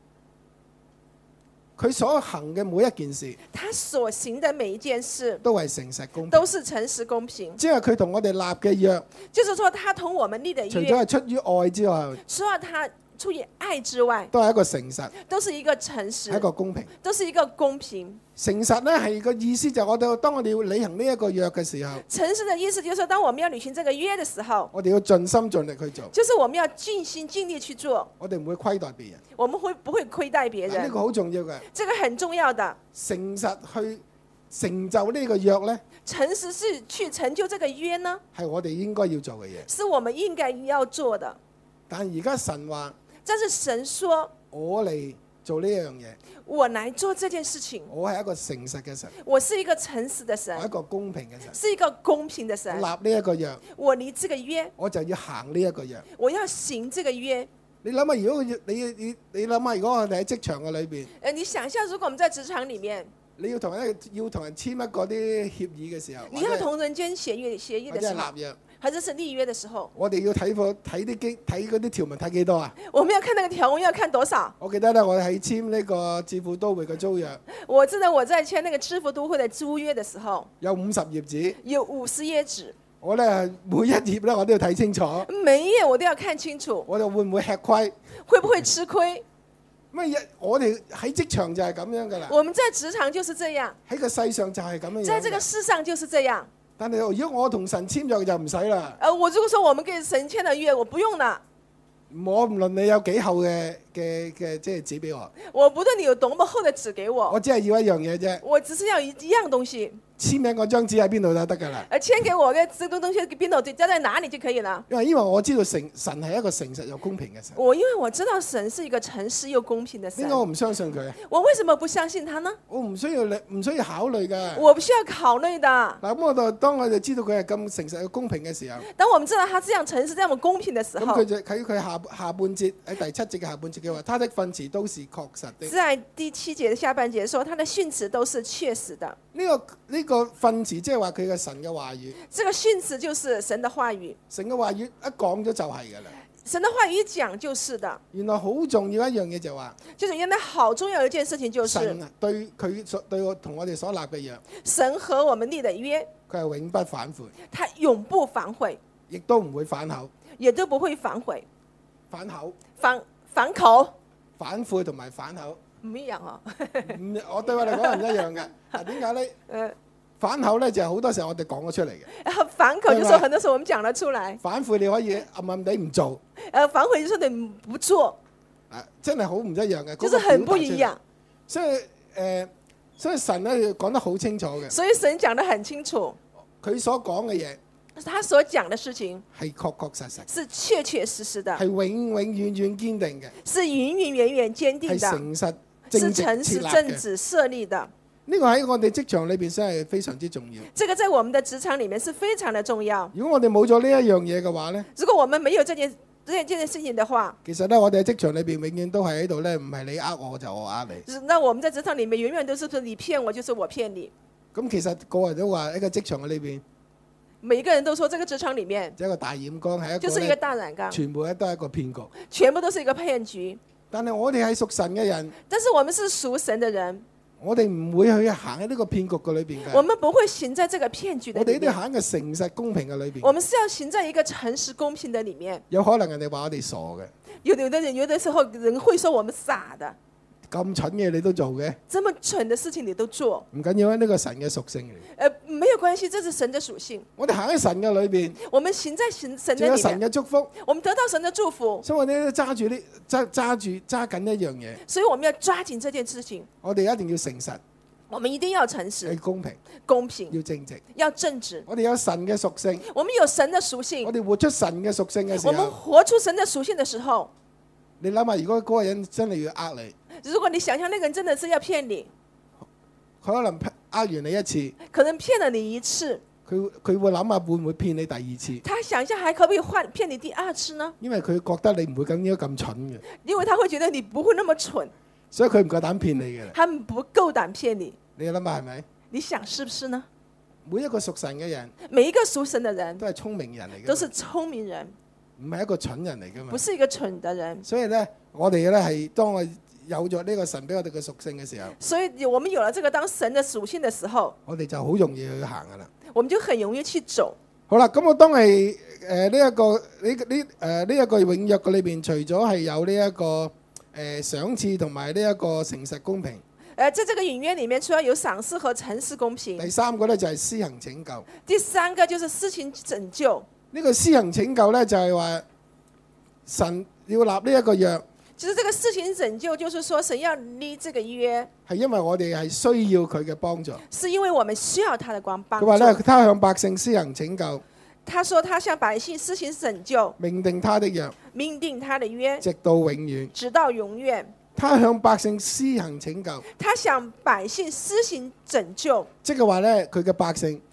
佢所行嘅每一件事他所行的每一件事都係誠實公平， 都是誠實公平。 即係佢同我哋立嘅約， 就是說，他同我們立的除咗約， 係出於愛之外， 除了他出於愛之外， 都係一個誠實， 都是一個誠係一實， 個公平。 都是一個公平。 誠實咧係個意思就係我哋當我哋要履行呢一個約嘅時候， 誠實的意思就是說，當我們要履行這個約的時候， 我哋要盡心盡力去做， 就是我們要盡心盡力去做， 我哋唔會虧待別人。 我們會不會虧待別人？ 嗱，呢個好重要嘅， 這個很重要的。 誠實去成就呢個約咧， 誠實是去成就這個約呢， 係我哋應該要做嘅嘢。 是我們應該要做的。 但而家神話但是神說， 我嚟做呢樣嘢， 我來做這件事情， 我係一個誠實嘅神， 我是一個誠實的我係一神， 個公平嘅神。 是一個公平的神。 立呢一個約， 我離這個約， 我就要行呢一個約。 我要行這個約。 呢你諗下，如果你你你諗下，如果我哋喺職場嘅裏邊， 呃，你想象如果我們在職場裡面， 你要同人要同人簽一個啲協議嘅時候， 你要同人間協議協議或者的時候， 係立約， 或者是立約的時候， 我哋要睇課睇啲經睇嗰啲條文睇幾多啊？ 我們要看那個條文要看多少？ 我記得咧，我喺簽呢個致富都會嘅租約， 我記得我在簽那個致富都會的租約的時候， 有五十頁紙， 有五十頁紙， 我咧每一頁咧我都要睇清楚， 每一頁我都要看清楚， 我就會唔會吃虧？ 會不會吃虧？ 乜嘢？我哋喺職場就係咁樣噶啦， 我們在職場就是這樣， 喺個世上就係咁樣樣。 在這個世上就是這樣。 但係如果我同神簽約就唔使啦。 呃，我如果說我們跟神簽了約，我不用了。 我唔論你有幾厚嘅嘅嘅即係紙俾我， 我不論你有多麼厚的紙給我， 我只係要一樣嘢啫。 我只是要一一樣東西。 簽名嗰張紙喺邊度就得㗎啦。 呃，簽給我嘅這個東西邊度就交在哪裡就可以了。 因為因為我知道神神係一個誠實又公平嘅神。 我因為我知道神是一個誠實又公平的神。 點解我唔相信佢啊？ 我為什麼不相信他呢？ 我唔需要你唔需要考慮㗎。 我不需要考慮的。 嗱咁我就當我哋知道佢係咁誠實又公平嘅時候， 當我們知道他這樣誠實、這樣公平的時候， 咁佢就喺佢下下半節喺第七節嘅下半節嘅話，他的訓詞都是確實的。 在第七節的下半節說，他的訓詞都是確實的。 呢、這個呢、這個訓詞即係話佢嘅神嘅話語。 這個訓詞就是神的話語。 神嘅話語一講咗就係㗎啦。 神的話語一講就是的。 原來好重要一樣嘢就話， 就是原來好重要一件事情就是神對佢所對我同我哋所立嘅約， 神和我們立的約， 佢係永不反悔， 他永不反悔， 亦都唔會反口。 也都不會反悔。 反口、 反反口、 反悔同埋反口唔一樣啊！ 唔，我對我嚟講係唔一樣嘅。嗱，點解咧？ 誒， 反口咧就係好多時候我哋講咗出嚟嘅。 然後反口就說很多時候我們講得出來。 反悔你可以暗暗地唔做。 誒，反悔就說你不做。 啊，真係好唔一樣嘅。 就是很不一樣。 所以誒、呃，所以神咧講得好清楚嘅。 所以神講得很清楚。 佢所講嘅嘢。 他所講的事情係確確實實， 是確確實實的， 係永永遠遠堅定嘅， 是永永遠遠堅定的， 係誠實是誠實正直設立的。 呢個喺我哋職場裏邊真係非常之重要。 這個在我們的職場裡面是非常的重要。 如果我哋冇咗呢一樣嘢嘅話呢， 如果我們沒有這件這件這件事情的話， 其實呢，我哋喺職場裏邊永遠都係喺度呢，唔係你呃我就我呃你。 那我們在職場裡面永遠都是說你騙我就是我騙你。 咁其實個人都話喺個職場嘅裏邊。 每個人都說這個職場裡面， 一個大染缸係一個， 就是一個大染缸， 全部咧都係一個騙局， 全部都是一個騙局。 但係我哋係屬神嘅人， 但是我們是屬神嘅人， 我哋唔會去行喺呢個騙局嘅裏邊嘅。 我們不會行在這個騙局的裡面。 我哋一定要行喺個誠實公平嘅裏邊。 我們是要行在一個誠實公平的裡面。 有可能人哋話我哋傻嘅， 有有的人有的時候人會說我們傻的。 咁蠢嘅你都做嘅， 這麼蠢的事情你都做， 唔緊要啊！呢個神嘅屬性嚟。 呃，沒有關係，這是神的屬性。 我哋行喺神嘅裏邊， 我們行在神神的裡面， 仲有神嘅祝福， 我們得到神的祝福。 所以我哋都揸住呢揸揸住揸緊一樣嘢。 所以我們要抓緊這件事情。 我哋一定要誠實， 我們一定要誠實， 要公平， 公平， 要正直， 要正直。 我哋有神嘅屬性， 我們有神的屬性， 我哋活出神嘅屬性嘅時我們候， 活出神的屬性的時候， 你諗下，如果嗰個人真係要呃你。 如果你想象那個人真的是要騙你， 佢可能呃完你一次， 可能騙了你一次， 佢佢會諗下會唔會騙你第二次？ 他想象還可不可以換騙你第二次呢？ 因為佢覺得你唔會咁應該咁蠢嘅， 因為他會覺得你不會那麼蠢， 所以佢唔夠膽騙你嘅。 他們不夠膽騙你。 你諗下係咪？ 你想是不是呢？ 每一個屬神嘅人， 每一個屬神的人都係聰明人嚟嘅， 都是聰明人， 唔係一個蠢人嚟噶嘛。 不是一個蠢的人。 所以咧，我哋咧係當我有咗呢個神俾我哋嘅屬性嘅時候， 所以我們有了這個當神的屬性的時候， 我哋就好容易去行噶啦。 我們就很容易去走。 好啦，咁我當係誒呢一個呢呢誒呢一個永約嘅裏邊，除咗係有呢、這、一個誒、呃、賞賜同埋呢一個誠實公平。 誒，在這個永約裡面，除了有賞賜和誠實公平， 第三個咧就係施行拯救。 第三個就是施行拯救。 呢個施行拯救咧就係話神要立呢一個約。 其實這個施行拯救，就是說神要立這個約， 係因為我哋係需要佢嘅幫助。 是因為我們需要他的光幫助。 佢話咧，他向百姓施行拯救。 他說他向百姓施行拯救， 命定他的約， 命定他的約， 直到永遠， 直到永遠。 他向百姓施行拯救。 他向百姓施行拯救， 即係話咧，佢嘅百姓，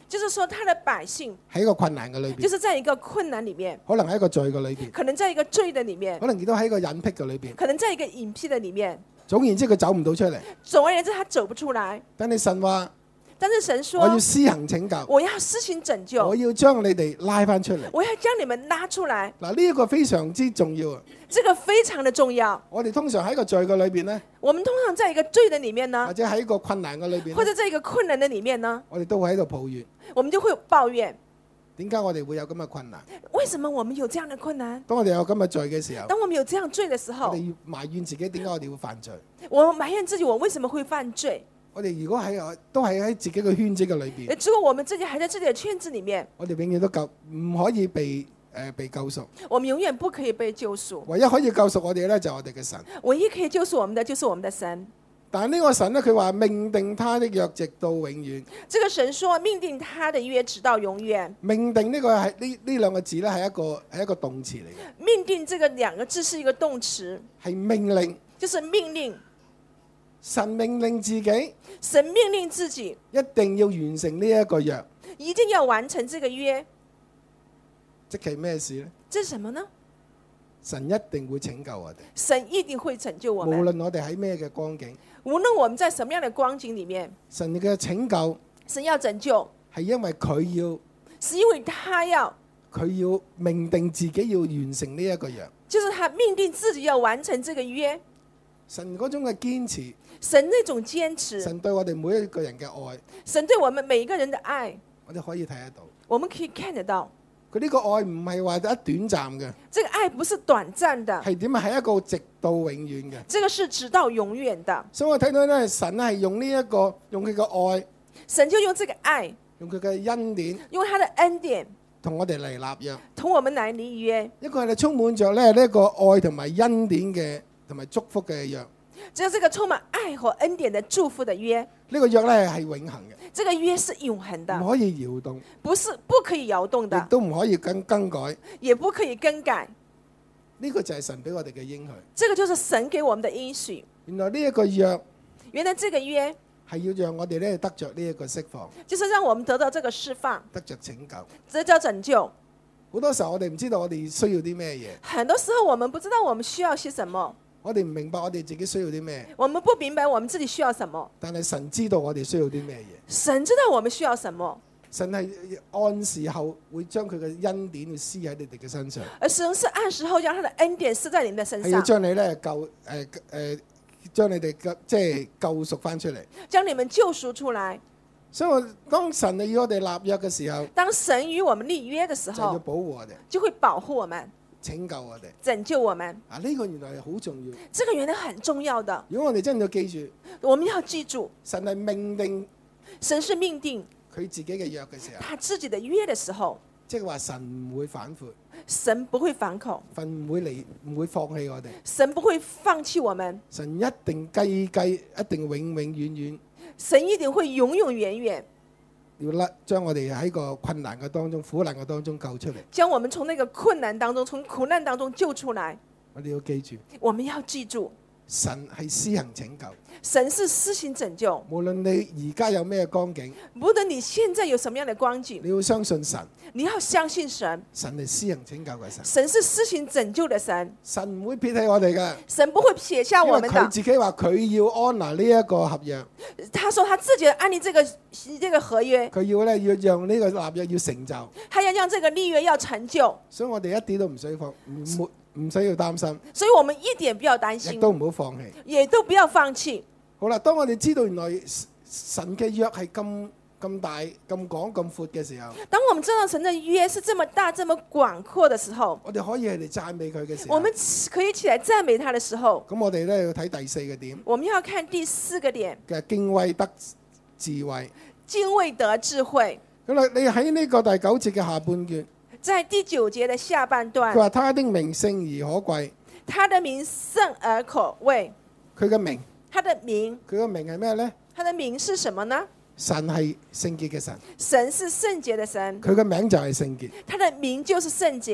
就是說他的百姓喺一個困難嘅裏邊， 就是在一個困難裡面， 可能喺一個罪嘅裏邊， 可能在一個罪的裡面， 可能亦都喺一個隱僻嘅裏邊。 可能在一個隱僻的裡面。 總言之，佢走唔到出嚟。 總而言之，他走不出來。 但係神話， 但是神說， 我要施行拯救， 我要施行拯救， 我要將你哋拉翻出嚟。 我要將你們拉出來。 嗱，呢一個非常之重要啊！ 這個非常的重要。 我哋通常喺個罪嘅裏邊呢， 我們通常在一個罪的裡面呢或，者喺一個困難嘅裏邊呢， 或者在一個困難的裡面呢， 我哋都會喺度抱怨， 我們就會抱怨， 點解我哋會有咁嘅困難？ 為什麼我們有這樣的困難？ 當我哋有咁嘅罪嘅時候， 當我們有這樣罪的時候， 我哋要埋怨自己點解我哋會犯罪。 我埋怨自己，我為什麼會犯罪？ 我哋如果喺都係喺自己嘅圈子嘅裏邊， 如果我們自己還在自己的圈子裡面， 我哋永遠都救唔可以被誒、呃、被救贖。 我們永遠不可以被救贖。 唯一可以救贖我哋咧，就係我哋嘅神。 唯一可以救贖我們的，就是我們的神。 但係呢個神咧，佢話命定他的約直到永遠。 這個神說命定他的約直到永遠。 命定呢個係呢呢兩個字咧，係一個係一個動詞嚟嘅。 命定這個兩個字是一個動詞， 係命令， 就是命令。 神命令自己， 神命令自己一定要完成呢一個約， 一定要完成這個約。 即係咩事呢？ 這是什麼呢？ 神一定會拯救我哋， 神一定會拯救我無們， 論我哋喺咩嘅光景。 無論我們在什麼樣的光景裡面， 神嘅拯救神要拯救， 係因為佢要是因為他要， 佢要命定自己要完成呢一個約。 就是他命定自己要完成這個約。 神嗰種嘅堅持， 神那種堅持， 神對我哋每一個人嘅愛， 神對我們每一個人的愛， 我哋可以睇得到。 我們可以看得到。 佢呢個愛唔係話一短暫嘅， 這個愛不是短暫的， 係點啊？係一個直到永遠嘅。 這個是直到永遠的。 所以我睇到咧，神係用呢、這、一個用佢嘅愛， 神就用這個愛， 用佢嘅恩典， 用他的恩典同我哋嚟立約。 同我們來立約。 一個係充滿着咧呢一個愛同埋恩典嘅同埋祝福嘅約。 只有這個充滿愛和恩典的祝福的約， 呢個約咧係永恆嘅， 這個約是永恆的， 唔可以搖動， 不是不可以搖動亦的， 都唔可以更更改。 也不可以更改。 呢個就係神俾我哋嘅應許。 這個就是神給我們的應許。 原來呢一個約原來這個約係要讓我哋咧得着呢一個釋放， 就是讓我們得到這個釋放， 得着拯救。 這叫拯救。 好多時候我哋唔知道我哋需要啲咩嘢， 很多時候我們不知道我們需要些什麼， 我哋唔明白我哋自己需要啲咩， 我們不明白我們自己需要什麼， 但係神知道我哋需要啲咩嘢。 神知道我們需要什麼， 神係按時候會將佢嘅恩典去施喺你哋嘅身上， 而神是按時候將他的恩典施在你們的身係要上， 將你咧救誒誒，將你哋嘅即係救贖翻出嚟。 將你們救贖出來。 所以我當神係要我哋立約嘅時候， 當神與我們立約的時就要候， 保護我哋， 就會保護我們， 拯救我哋。 拯救我們。 啊，呢個原來係好重要。 這個原來很重要的， 如果我哋真係要記住， 我們要記住， 神係命定神是命定佢自己嘅約嘅時候， 他自己的約的時候， 即係話神唔會反悔， 神不會反口， 神唔會離唔會放棄我哋， 神不會放棄我們， 神一定計計一定永永遠遠神一定會永永遠遠要甩將我哋喺個困難嘅當中、苦難嘅當中救出嚟。 將我們從那個困難當中、從苦難當中救出來。 我哋要記住， 我們要記住， 神係施行拯救。 神是施行拯救。 無論你而家有咩光景， 無論你現在有什麼樣的光景， 你要相信神， 你要相信神， 神係施行拯救嘅神， 神是施行拯救的神， 神唔會撇棄我哋嘅。 神不會撇下因為佢我們的。 自己話佢要安拿呢一個合約， 他說他自己按立這個這個合約， 佢要咧要讓呢個立約要成就， 他要讓這個立約要成就， 所以我哋一啲都唔需要放，唔沒唔需要擔心， 所以我們一點不要擔亦心， 都唔好放棄。 也都不要放棄。 好啦，當我哋知道原來神嘅約係咁咁大、咁廣、咁闊嘅時候， 當我們知道神的約是這麼大、這麼廣闊的時候， 我哋可以係嚟讚美佢嘅時候， 我們可以起來讚美他的時候， 咁我哋咧要睇第四個點我們要看第四個點， 嘅敬畏得智慧。 敬畏得智慧。 咁啦，你喺呢個第九節嘅下半段， 在第九節的下半段佢，話他的名聖而可貴， 他的名聖而可畏。 佢嘅名， 他的名， 佢嘅名係咩呢？ 他的名是什麼呢？ 神係聖潔嘅神， 神是聖潔的神， 佢嘅名就係聖潔。 他的名就是聖潔。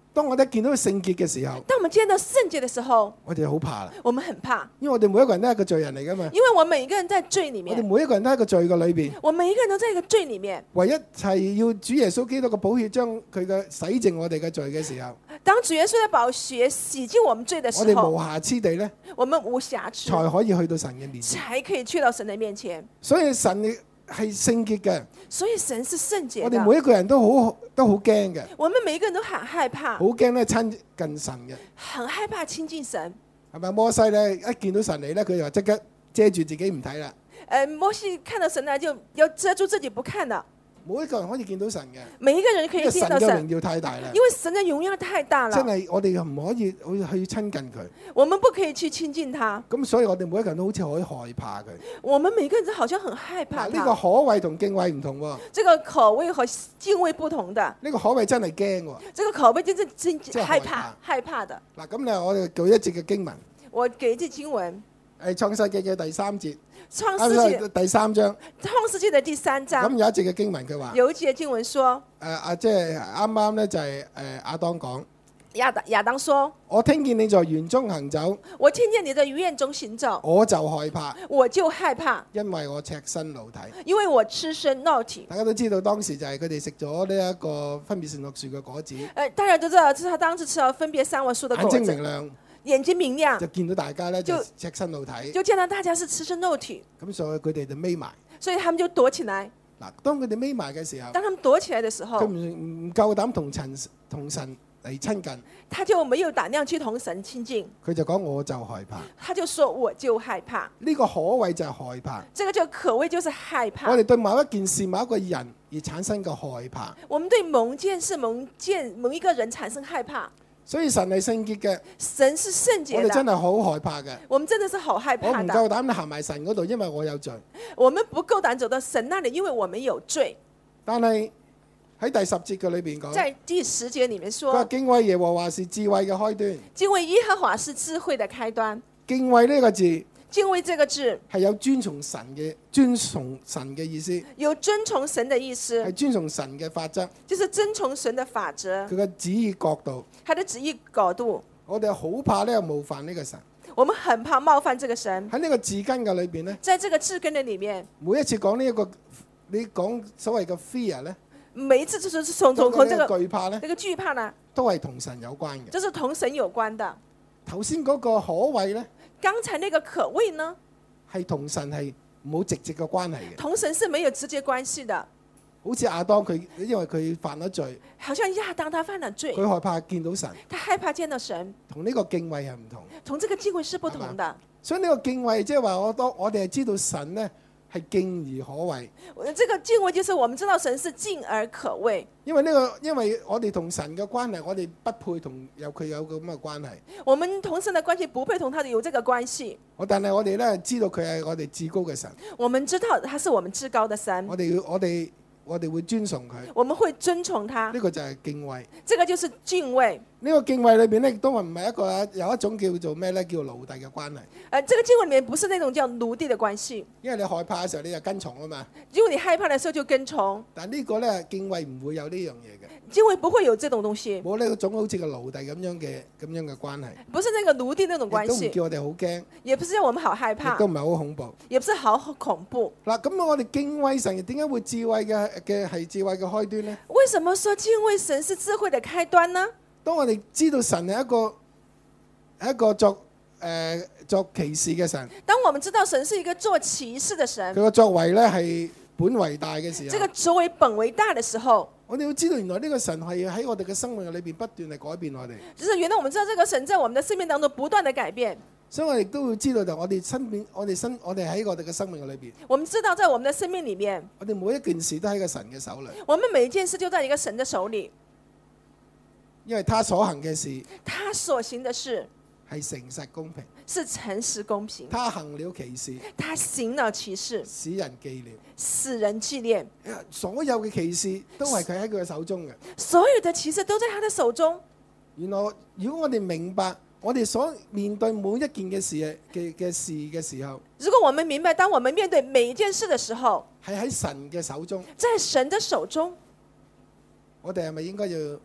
當我哋見到聖潔嘅時候， 當我們見到聖潔的時候， 我哋好怕啦， 我們很怕， 因為我哋每一個人都係一個罪人嚟噶嘛。 因為我們每一個人在罪裡我哋面， 每一個人都喺個罪嘅裏邊， 我每一個人都在一個罪裡面。 唯一係要主耶穌基督嘅寶血將佢嘅洗淨我哋嘅罪嘅時候， 當主耶穌的寶血洗淨我們罪的我時候， 哋無瑕疵地咧， 我們無瑕疵， 才可以去到神嘅面前。 才可以去到神的面前。 所以神係聖潔嘅， 所以神是聖潔我哋的。 每一個人都好都好驚嘅， 我們每一個人都很害怕好，驚咧親近神嘅， 很害怕親近神。 係咪？摩西咧一見到神嚟咧，佢就即刻遮住自己唔睇啦。 呃，摩西看到神來就要遮住自己不看的。 冇一個人可以見到神嘅， 每一個人可以因為神見到神， 嘅榮耀太大啦， 因為神的榮耀太大了， 真係我哋唔可以去去親近佢。 我們不可以去親近他。 咁所以我哋每一個人都好似可以害怕佢。 我們每個人都好像很害怕嗱， 他。 呢個可畏同敬畏唔同喎。 這個口味和敬畏不同的， 呢個可畏真係驚喎。 這個口味就是真係害害怕怕害怕的。 嗱，咁咧我哋舉一節嘅經文， 我給一節經文， 係創世記嘅第三節， 創啊世紀第三章。 創世紀的第三章咁有一節嘅經文佢話， 有一節經文說， 誒啊，即係啱啱咧就係誒亞當講， 亞當亞當說， 我聽見你在園中行走， 我聽見你在院中行走， 我就害怕， 我就害怕， 因為我赤身露體。 因為我赤身露體。 大家都知道當時就係佢哋食咗呢一個分別善惡樹嘅果子， 呃，大家都知道，這是他當時吃了分別善惡樹的眼果子， 睛明亮， 眼睛明亮就，見到大家咧就就赤身露體， 就見到大家是赤身露體， 咁所以佢哋就匿埋。 所以他們就躲起來。 嗱，當佢哋匿埋嘅時候， 當他們躲起來的時佢候， 唔唔夠膽同神同神嚟親近， 他就沒有膽量去同神親近， 佢就講我就害怕。 他就說我就害怕。 呢個可畏就係害怕。 這個就可謂就是害怕。 我哋對某一件事、某一個人而產生嘅害怕， 我們對某件事、某件某一個人產生害怕。 所以神係聖潔嘅， 神是聖我潔的， 哋真係好害怕嘅。 我們真的是好害我唔怕的。 夠膽行埋神嗰度，因為我有罪。 我們不夠膽走到神那裡，因為我們有罪。 但係喺第十節嘅裏邊講， 在第十節裡面佢話說， 敬畏耶和華是智慧嘅開端。 敬畏耶和華是智慧的開端。 敬畏呢個字敬畏這個字係有尊崇神嘅尊崇神嘅意思， 有遵從神的意思係，尊崇神嘅法則， 就是遵從神的法則， 佢嘅旨意角度。 他的旨意角度。 我哋好怕呢個冒犯呢個神。 我們很怕冒犯這個神。 喺呢個字根嘅裏邊呢， 在這個字根的裡面， 每一次講呢一個你講所謂嘅 fear 咧， 每一次就是從從講從這個呢個懼怕咧， 這個懼怕呢， 都係同神有關嘅。 這是同神有關的。 頭先嗰個可畏咧， 剛才那個可畏呢， 係同神係冇直接嘅關係嘅。 同神是沒有直接關係的。 好似亞當佢，因為佢犯咗罪， 好像亞當他犯了罪， 佢害怕見到神， 他害怕見到神， 同呢個敬畏係唔同。 同這個敬畏是不同的。 所以呢個敬畏即係話，我當我哋係知道神咧係敬而可畏， 這個敬畏就是我們知道神是敬而可畏， 因為呢、個因為我哋同神嘅關係，我哋不配同有佢有咁嘅關係。 我們同神的關係不配同他有這個關係。 我但係我哋咧知道佢係我哋至高嘅神， 我們知道他是我們至高的神， 我哋要我哋我哋會尊崇佢。 我們會遵從他呢、。個就係敬畏。 這個就是敬畏。 呢、個敬畏裏邊咧，亦都唔係一個有一種叫做咩咧，叫奴隸嘅關係。 呃，這個敬畏裡面不是那種叫奴隸的關係， 因為你害怕嘅時候，你就跟從啊嘛。 因為你害怕的時候就跟從。 但呢個咧敬畏唔會有呢樣嘢嘅， 敬畏不會有這種東西， 冇呢種好似個奴隸咁樣嘅咁樣嘅關係， 不是那個奴隸那種亦關係， 都唔叫我哋好驚， 也不是讓我們好害怕亦，都唔係好恐怖。 也不是好恐怖。 嗱，咁我哋敬畏神，點解會智慧嘅嘅係智慧嘅開端咧？ 為什麼說敬畏神是智慧的開端呢？ 當我哋知道神係一個係一個作誒、呃、作奇事嘅神， 當我們知道神是一個做奇事的佢神， 個作為咧係本為大嘅時候， 這個作為本為大的時候， 我哋要知道原來呢個神係喺我哋嘅生命裏邊不斷嚟改變我哋， 就是原來我們知道這個神在我們的生命當中不斷的改變。 所以我哋都會知道就我哋身邊，我哋身我哋喺我哋嘅生命裏邊， 我們知道在我們的生命裡面， 我哋每一件事都喺個神嘅手裏， 我們每一件事就在一個神的手裡， 因為他所行嘅事他所行的事係誠實公平， 是誠實公平， 他行了奇事， 他行了奇事， 使人紀念。 使人紀念。 所有嘅奇事都係佢喺佢嘅手中嘅。 所有的奇事都在他的手中。 原來如果我哋明白我哋所面對每一件嘅事嘅嘅事嘅時候， 如果我們明白，當我們面對每一件事的時候， 係喺神嘅手中， 在神的手中， 我哋係咪應該要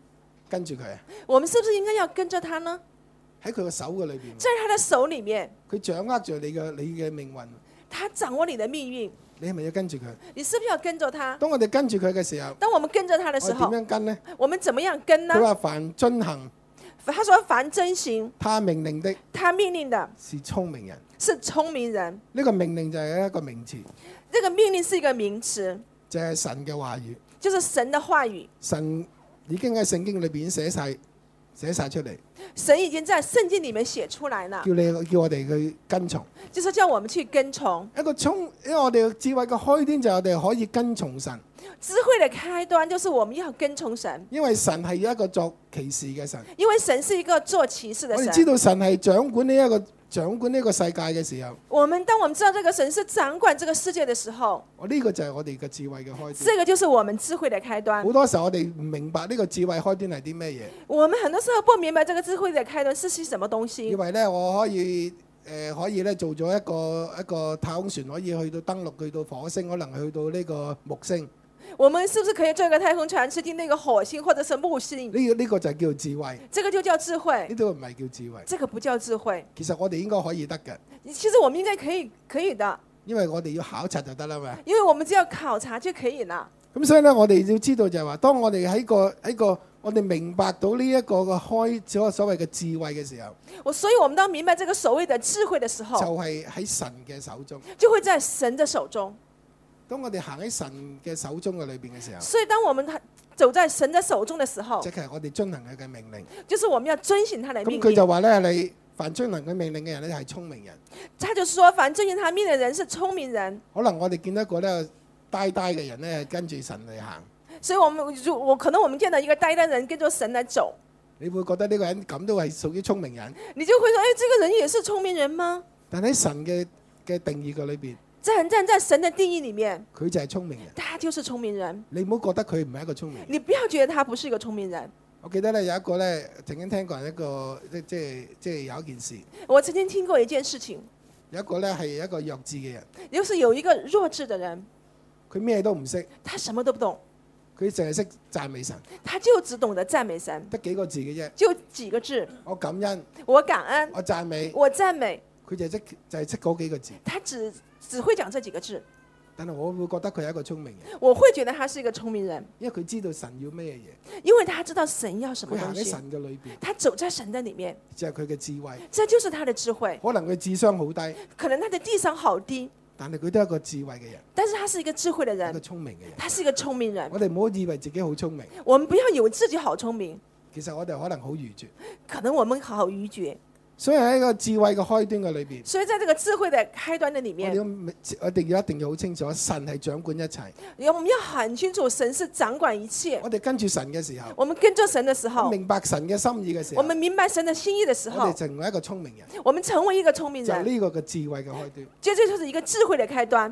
跟住佢啊？ 我們是不是應該要跟着他呢？ 喺佢個手嘅裏邊， 在他的手裡面， 佢掌握住你嘅你嘅命運， 他掌握你的命運， 你係咪要跟住佢？ 你是不是要跟着他？ 當我哋跟住佢嘅時候， 當我們跟着他的時我哋候， 點樣跟呢？ 我們怎麼樣跟呢？ 佢話凡遵行他說凡遵行他命令的， 他命令的是聰明人。 是聰明人。 呢個命令就係一個名詞， 這個命令是一個名詞， 就係神嘅話語。 就是神的話語。 神已經喺聖經裏邊寫晒寫晒出嚟， 神已經在聖經裡面寫出來了， 叫你叫我哋去跟從。 就是叫我們去跟從。 一個聰，因為我哋智慧嘅開端就係我哋可以跟從神。 智慧的開端就是我們要跟從神， 因為神係一個作奇事嘅神。 因為神是一個做奇事的神。 我哋知道神係掌管呢、這、一個掌管呢個世界嘅時候， 我們當我們知道這個神是掌管這個世界的時候， 我、這、呢個就係我哋嘅智慧嘅開端。 這個就是我們智慧的開端。 好多時候我哋唔明白呢個智慧開端係啲咩嘢。 我們很多時候不明白這個智慧的開端是些什麼東西。 以為咧我可以誒、呃、可以咧做咗一個一個太空船，可以去到登陸，去到火星，可能去到呢個木星。 我們是不是可以做一個太空船去進那個火星或者是木星？ 呢、這個呢、這個就叫智慧。 這個就叫智慧。 呢度唔係叫智慧。 這個不叫智慧。 其實我哋應該可以得嘅。 其實我們應該可以可以的。 因為我哋要考察就得啦嘛。 因為我們只要考察就可以了。 咁所以咧，我哋要知道就係話，當我哋喺個喺個我哋明白到呢一個嘅開所所謂嘅智慧嘅時候， 我所以我們當明白這個所謂的智慧的時候， 就係喺神嘅手中， 就會在神的手中。 當我哋行喺神嘅手中嘅裏邊嘅時候， 所以當我們走在神的手中的時候， 即係我哋遵行佢嘅命令， 就是我們要遵行他的命令。 咁佢就話咧，你凡遵行佢命令嘅人咧係聰明人。 他就說，凡遵行他命令的人是聰明人。 可能我哋見到一個咧呆呆嘅人咧，跟住神嚟行。 所以我們就我可能我們見到一個呆呆人跟着神來走， 你會覺得呢個人咁都係屬於聰明人。 你就會說，誒、哎，這個人也是聰明人嗎？ 但喺神嘅嘅定義嘅裏邊， 站站在神的定義裡面， 佢就係聰明人。 他就是聰明人。 你唔好覺得佢唔係一個聰明人。 你不要覺得他不是一個聰明人。 我記得咧有一個咧曾經聽過人一個即即係即係有一件事。 我曾經聽過一件事情。 有一個咧係一個弱智嘅人。 就是有一個弱智的人， 佢咩都唔識。 他什麼都不懂。 佢淨係識讚美神。 他就只懂得讚美神。 得幾個字嘅啫。 就幾個字。 我感恩。 我感恩。 我讚美。 我讚美。 佢就係識就係識嗰幾個字。 他只只會講這幾個字。 但係我會覺得佢係一個聰明人。 我會覺得他是一個聰明人， 因為佢知道神要咩嘢。 因為他知道神要什麼東西。 佢行喺神嘅裏邊。 他走在神的裡面。 就係佢嘅智慧。 這就是他的智慧。 可能佢智商好低。 可能他的智商好低。 但係佢都係一個智慧嘅人。 但是他是一個智慧的人。 一個聰明嘅人。 他是一個聰明人。 我哋唔好以為自己好聰明。 我們不要以為自己好聰明。 其實我哋可能好愚拙。 可能我們好愚拙。 所以喺一個智慧嘅開端嘅裏邊， 所以在這個智慧的開端的裡面， 我哋我哋要一定要好清楚，神係掌管一切。 我們要很清楚，神是掌管一切。 我哋跟住神嘅時候， 我們跟着神的時候， 明白神嘅心意嘅時候， 我們明白神的心意的時候， 我哋成為一個聰明人。 我們成為一個聰明人， 就呢個嘅智慧嘅開端。 這這就是一個智慧的開端。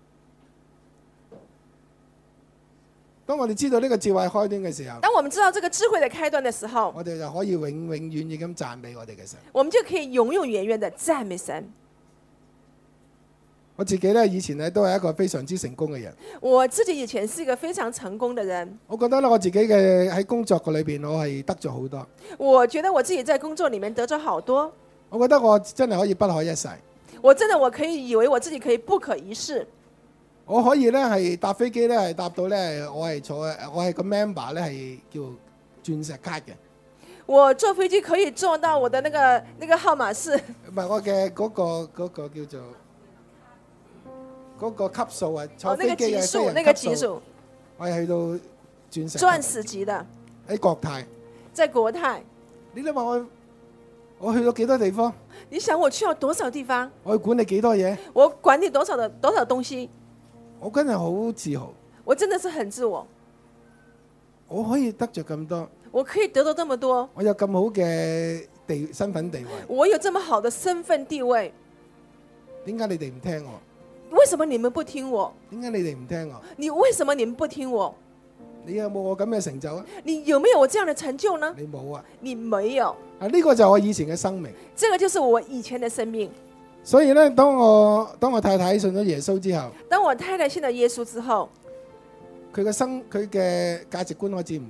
當我哋知道呢個智慧開端嘅時候， 當我們知道這個智慧的開端的時候， 我哋就可以永永遠遠咁讚美我哋嘅神。 我們就可以永永遠遠的讚美神。 我自己咧以前咧都係一個非常之成功嘅人。 我自己以前是一個非常成功的人。 我覺得咧我自己嘅喺工作嘅裏邊，我係得咗好多。 我覺得我自己在工作裡面得咗好多。 我覺得我真係可以不可一世。 我真的我可以以為我自己可以不可一世。 我可以咧係搭飛機咧係搭到咧，我係坐我係個 member 咧係叫鑽石卡嘅。 我坐飛機可以坐到我的那個那個號碼是。 唔係我嘅嗰個嗰個叫做嗰個級數啊，坐飛機嘅飛人級數。我係去到鑽石。 鑽石級的。 喺國泰。 在國泰。 你諗下我我去到幾多地方？ 你想我去到多少地方？ 我去管理幾多嘢？ 我管理多少的多少東西？ 我真係好自豪， 我真的是很自我。 我可以得着咁多， 我可以得到這麼多， 我有咁好嘅地身份地位， 我有這麼好的身份地位， 點解你哋唔聽我？ 為什麼你們不聽我？ 點解你哋唔聽我？ 你為什麼你們不聽我？ 你有冇我咁嘅成就啊？ 你有沒有我這樣的成就呢？ 你冇啊？ 你沒有。 啊，呢個就係我以前嘅生命， 這個就是我以前的生命。 所以咧，當我當我太太信咗耶穌之後， 當我太太信咗耶穌之後， 佢嘅生佢嘅價值觀開始唔同。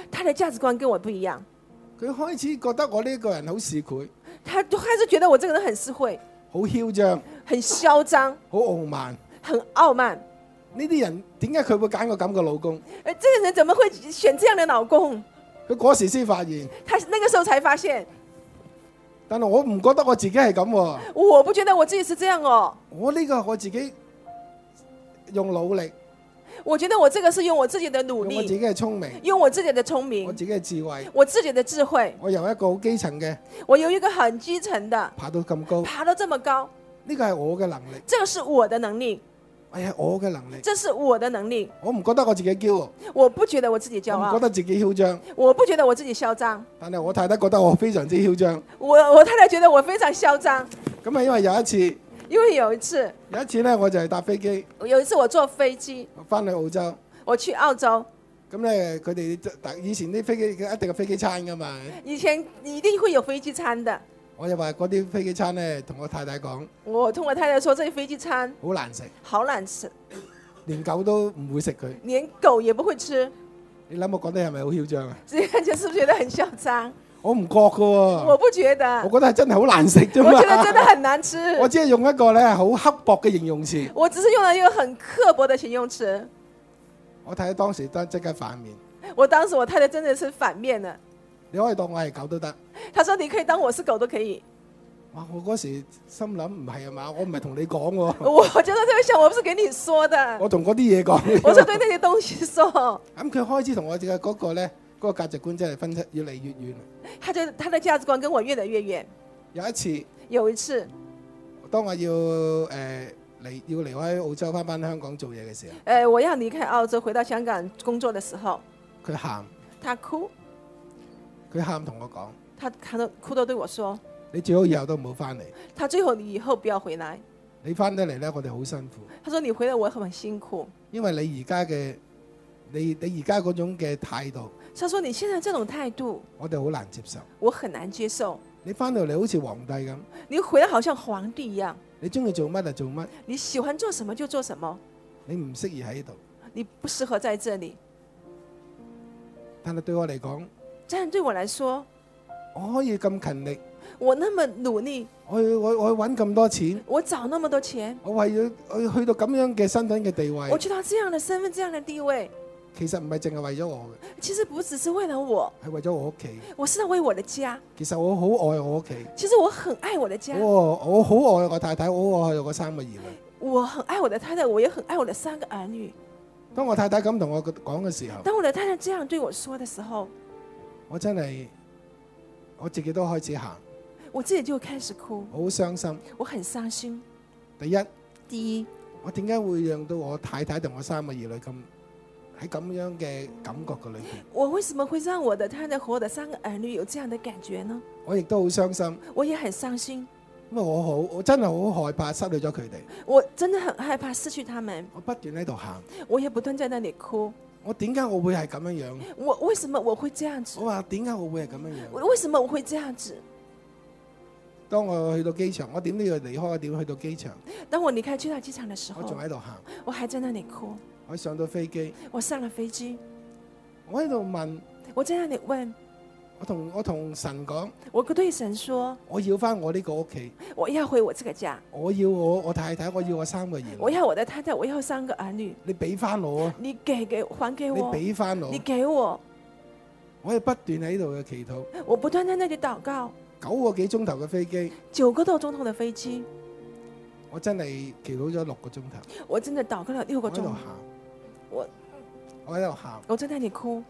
他的價值觀跟我不一樣， 佢開始覺得我呢個人好市儈， 他就開始覺得我這個人很市儈， 好囂張， 很囂張， 好傲慢。 很傲慢。 呢啲人點解佢會揀個咁嘅老公？ 誒，這個人怎麼會選這樣的老公？ 佢嗰時先發現， 他那個時候才發現， 但係我唔覺得我自己係咁喎。 我不覺得我自己是這樣哦。 我呢個我自己用努力， 我覺得我這個是用我自己的努用我自己力， 嘅聰明， 用我自己的聰我明， 自己嘅智慧， 我自己的智慧。 我由一個好基層嘅我有一個很基層的， 爬到咁高， 爬到這麼高， 呢個係我嘅能力， 這個是我的能力， 係啊我嘅能力。 這是我的能力。 我唔覺得我自己驕傲， 我不覺得我自己驕傲， 我唔覺得自己囂張， 我不覺得我自己囂張。 但係我太太覺得我非常之囂張。 我我太太覺得我非常囂張， 咁啊，因為有一次， 因為有一次， 有一次咧，我就係搭飛機有一次我坐飛機， 翻去澳洲。 我去澳洲， 咁咧，佢哋以前啲飛機一定有飛機餐噶嘛。 以前一定會有飛機餐的。 我就話嗰啲飛機餐咧，同我太太講我同我太太說，這飛機餐好難食， 好難吃， 連狗都唔會食佢。 連狗也不會吃。 你諗我講得係咪好囂張啊？ 這樣就是不是覺得很囂張？ 我唔覺噶喎， 我不覺得， 我覺得係真係好難食啫嘛。 我覺得真的很難吃。 我只係用一個咧好刻薄嘅形容詞。 我只是用了一個很刻薄的形容詞。 我睇當時都即刻反面。 我當時我太太真的是反面了。 你可以當我係狗都得。 他說你可以當我是狗都可以。 哇！我嗰時心諗唔係啊嘛，我唔係同你講喎。 我就在這邊想，我不是給你說的。 我同嗰啲嘢講。 我是對那些東西說。 咁佢開始同我嘅嗰個咧，嗰個價值觀真係分出越嚟越遠。 他就他的價值觀跟我越來越遠。 有一次， 有一次， 當我要誒離要離開澳洲翻返香港做嘢嘅時候， 誒、呃，我要離開澳洲回到香港工作的時候， 佢喊， 他哭， 佢喊同我講， 他看到哭到對我說， 你最好以後都唔好翻嚟。 他最後你以後不要回來。 你翻得嚟咧，我哋好辛苦。 他說你回來我很辛苦， 因為你而家嘅你你而家嗰種嘅態度， 他說你現在這種態度， 我哋好難接受。 我很難接受。 你翻到嚟好似皇帝咁， 你回來好像皇帝一樣， 你中意做乜就做乜， 你喜歡做什麼就做什麼， 你唔適宜喺度。 你不適合在這裡。 但係對我嚟講， 但對我來說， 我可以咁勤力， 我那麼努力， 我去我我去揾咁多錢， 我找那麼多錢， 我為咗我去到咁樣嘅身份嘅地位， 我去到這樣的身份、這樣的地位， 其實唔係淨係為咗我嘅， 其實不只是為了我， 係為咗我屋企。 我是在為我的家。 其實我好愛我屋企， 其實我很愛我的家， 我我好愛我太太，我好愛我三個兒女。 我很愛我的太太，我也很愛我的三個兒女。 當我太太咁同我講嘅時候， 當我的太太這樣對我說的時候， 我真係我自己都開始行， 我自己就開始哭， 我好傷心。 我很傷心。 第一， 第一， 我點解會讓到我太太同我三個兒女咁喺咁樣嘅感覺嘅裏邊？ 我為什麼會讓我的太太和我的三個兒女有這樣的感覺呢？ 我亦都好傷心， 我也很傷心， 因為我好我真係好害怕失去咗佢哋。 我真的很害怕失去他們， 我不斷喺度喊， 我也不斷在那裡哭。 我點解我會係咁樣樣？ 我為什麼我會這樣子我？話點解我會係咁樣樣？ 我為什麼我會這樣子？ 當我去到機場，我點都要離開，我點去到機場， 當我離開去到機場的時候， 我仲喺度喊。 我還在那裡哭。 我上到飛機， 我上了飛機， 我喺度問， 我在那裡問， 我同我同神講， 我對神說， 我要翻我呢個屋企， 我要回我這個家， 我要我我太太，我要我三個兒女， 我要我的太太，我要三個兒女， 你俾翻我啊！ 你給給還給你我， 俾翻我你，給我， 我係不斷喺度嘅祈禱， 我不斷在那裡禱告， 九個幾鐘頭嘅飛機， 九個多鐘頭的飛機， 我真係祈禱咗六個鐘頭， 我真的禱告了六個鐘， 我喺度喊， 我我喺度喊， 我在那裡哭，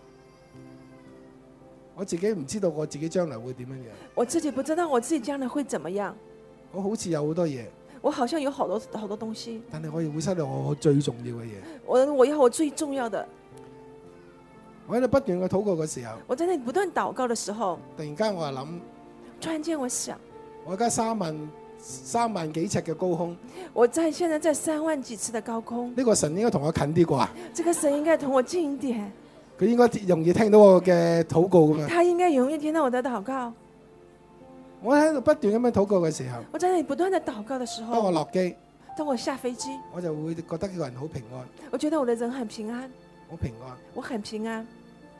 我自己唔知道我自己將來會點樣樣， 我自己不知道我自己將來會怎麼樣， 我好似有好多嘢， 我好像有好多好多東西， 但係我亦會失去我最重要嘅嘢。 我我要我最重要的， 我喺度不斷嘅禱告嘅時候， 我在那裡不斷禱告的時候， 突然間我係諗， 突然間我想， 我而家三萬三萬幾尺嘅高空， 我在現在在三萬幾尺的高空， 呢個神應該同我近啲啩？ 這個神應該同我近一點， 佢應該容易聽到我嘅禱告噶嘛？ 他應該容易聽到我的禱告。 我喺度不斷咁樣禱告嘅時候， 我在那裡不斷的禱告的時當我候， 落機， 當我下飛機， 我就會覺得呢個人好平安， 我覺得我的人很平安， 好平安。 我很平安。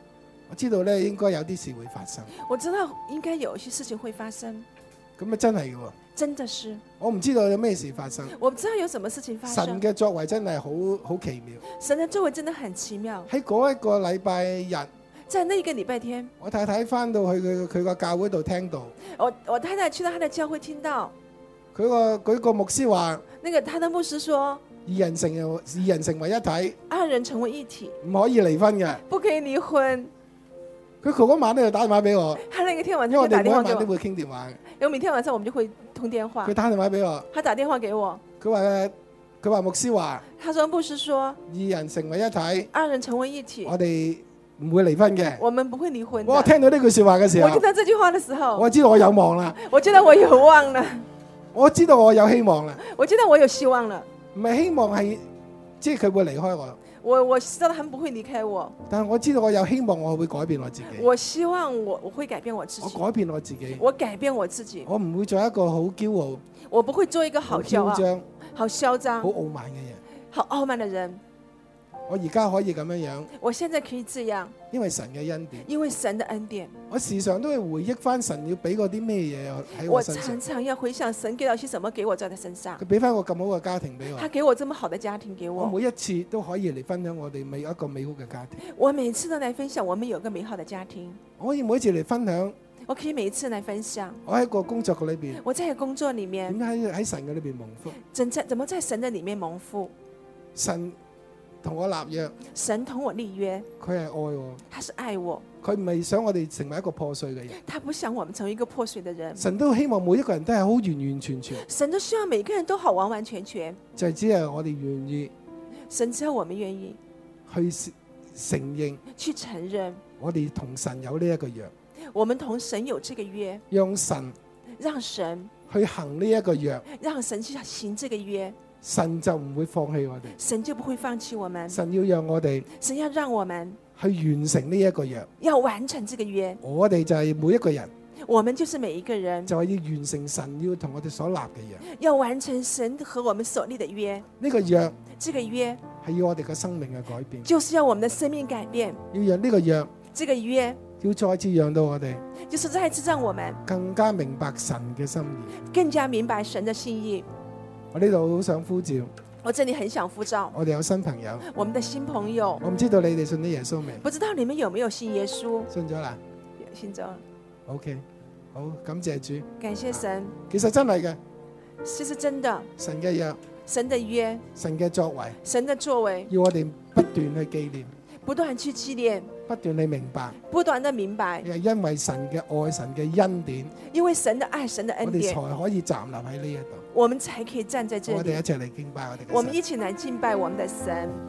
我知道咧應該有啲事會發生。 我知道應該有一些事情會發生， 咁啊真係嘅喎， 真的是。 我唔知道有咩事發生。 我不知道有什麼事情發生。 神嘅作為真係好好奇妙。 神嘅作為真的很奇妙。 喺嗰一個禮拜日， 在那一個禮拜天， 我太太翻到去佢佢個教會度聽到， 我我太太去到他的教會聽到， 佢個佢個牧師話， 那個他的牧師說， 二人成二人成為一體， 二人成為一體， 唔可以離婚嘅。 不可以離婚。 佢嗰晚咧就打電話俾我， 他那個天晚因為我哋每一上就打電話給我， 晚都會傾電話嘅。 因為每天晚上我們就會通電話佢。打電話俾我， 他打電話給我， 佢話佢話牧師話， 他說牧師說， 二人成為一體， 二人成為一體， 我哋唔會離婚嘅。 我們不會離婚的。 我聽到呢句説話嘅時我候， 聽到這句話的時候， 我知道我有望啦， 我覺得我有望了， 我知道我有希望啦。 我覺得我有希望了。 唔係希望係，即係佢會離開我， 我我知道他們不會離開我， 但係我知道我有希望，我會改變我自己。 我希望我我會改變我自己， 我改變我自己， 我改變我自己， 我唔會做一個好驕傲、 我不會做一個好驕傲、 囂張、 好囂張好、傲慢嘅人。 好傲慢的人。 我而家可以咁樣樣， 我現在可以這樣， 因為神嘅恩典。 因為神的恩典。 我時常都會回憶翻神要俾過啲咩嘢喺我我身上常。常要回想神給了些什麼給我在他身上佢，俾翻個咁好嘅家庭俾我他，給我這麼好的家庭給我我， 每一次都可以嚟分享我哋美一個美好嘅家庭。 我每次都來分享我們有個美好的家庭， 我可以每一次嚟分享， 我可以每一次來分享我喺個工作嘅裏邊， 我在工作裡面點解喺神嘅裏邊蒙福？ 怎在怎麼在神的裡面蒙福， 神同我立約， 神同我立約， 佢係愛我， 他是愛我， 佢唔係想我哋成為一個破碎嘅人。 他不想我們成為一個破碎的人， 神都希望每一個人都係好完完全全， 神都希望每個人都好完完全全， 就係只係我哋願意神只要我們願意去承認去承認我哋同神有呢一個約， 我們同神有這個約， 讓神讓神去行呢一個約， 讓神去行這個約， 神就唔會放棄我哋。 神就不會放棄我們， 神要讓我哋神要讓我們去完成呢一個約， 要完成這個約， 我哋就係每一個人我們就是每一個人就係要完成神要同我哋所立嘅約。 要完成神和我們所立的約， 呢個約這個約係要我哋嘅生命嘅改變， 就是要我們的生命改變， 要讓呢個約這個約要再次讓到我哋就是再次讓我們更加明白神嘅心意。 更加明白神的心意。 我呢度好想呼召， 我這裡很想呼召我哋有新朋友， 我們的新朋友， 我唔知道你哋信咗耶穌未？ 不知道你們有沒有信耶穌？ 信咗啦信咗， ，OK，好，感謝主。 感謝神， 其實真係嘅， 這是真的， 神嘅約， 神的約， 神嘅作為， 神的作為， 要我哋不斷去紀念， 不斷去紀念， 不斷去明白， 不斷的明白， 係因為神嘅愛、神嘅恩典， 因為神的愛，神的我哋恩典， 才可以站立喺呢一度。 我們才可以站在這裡。 我哋一齊嚟敬拜我哋嘅神。 我們一起來敬拜我們的神。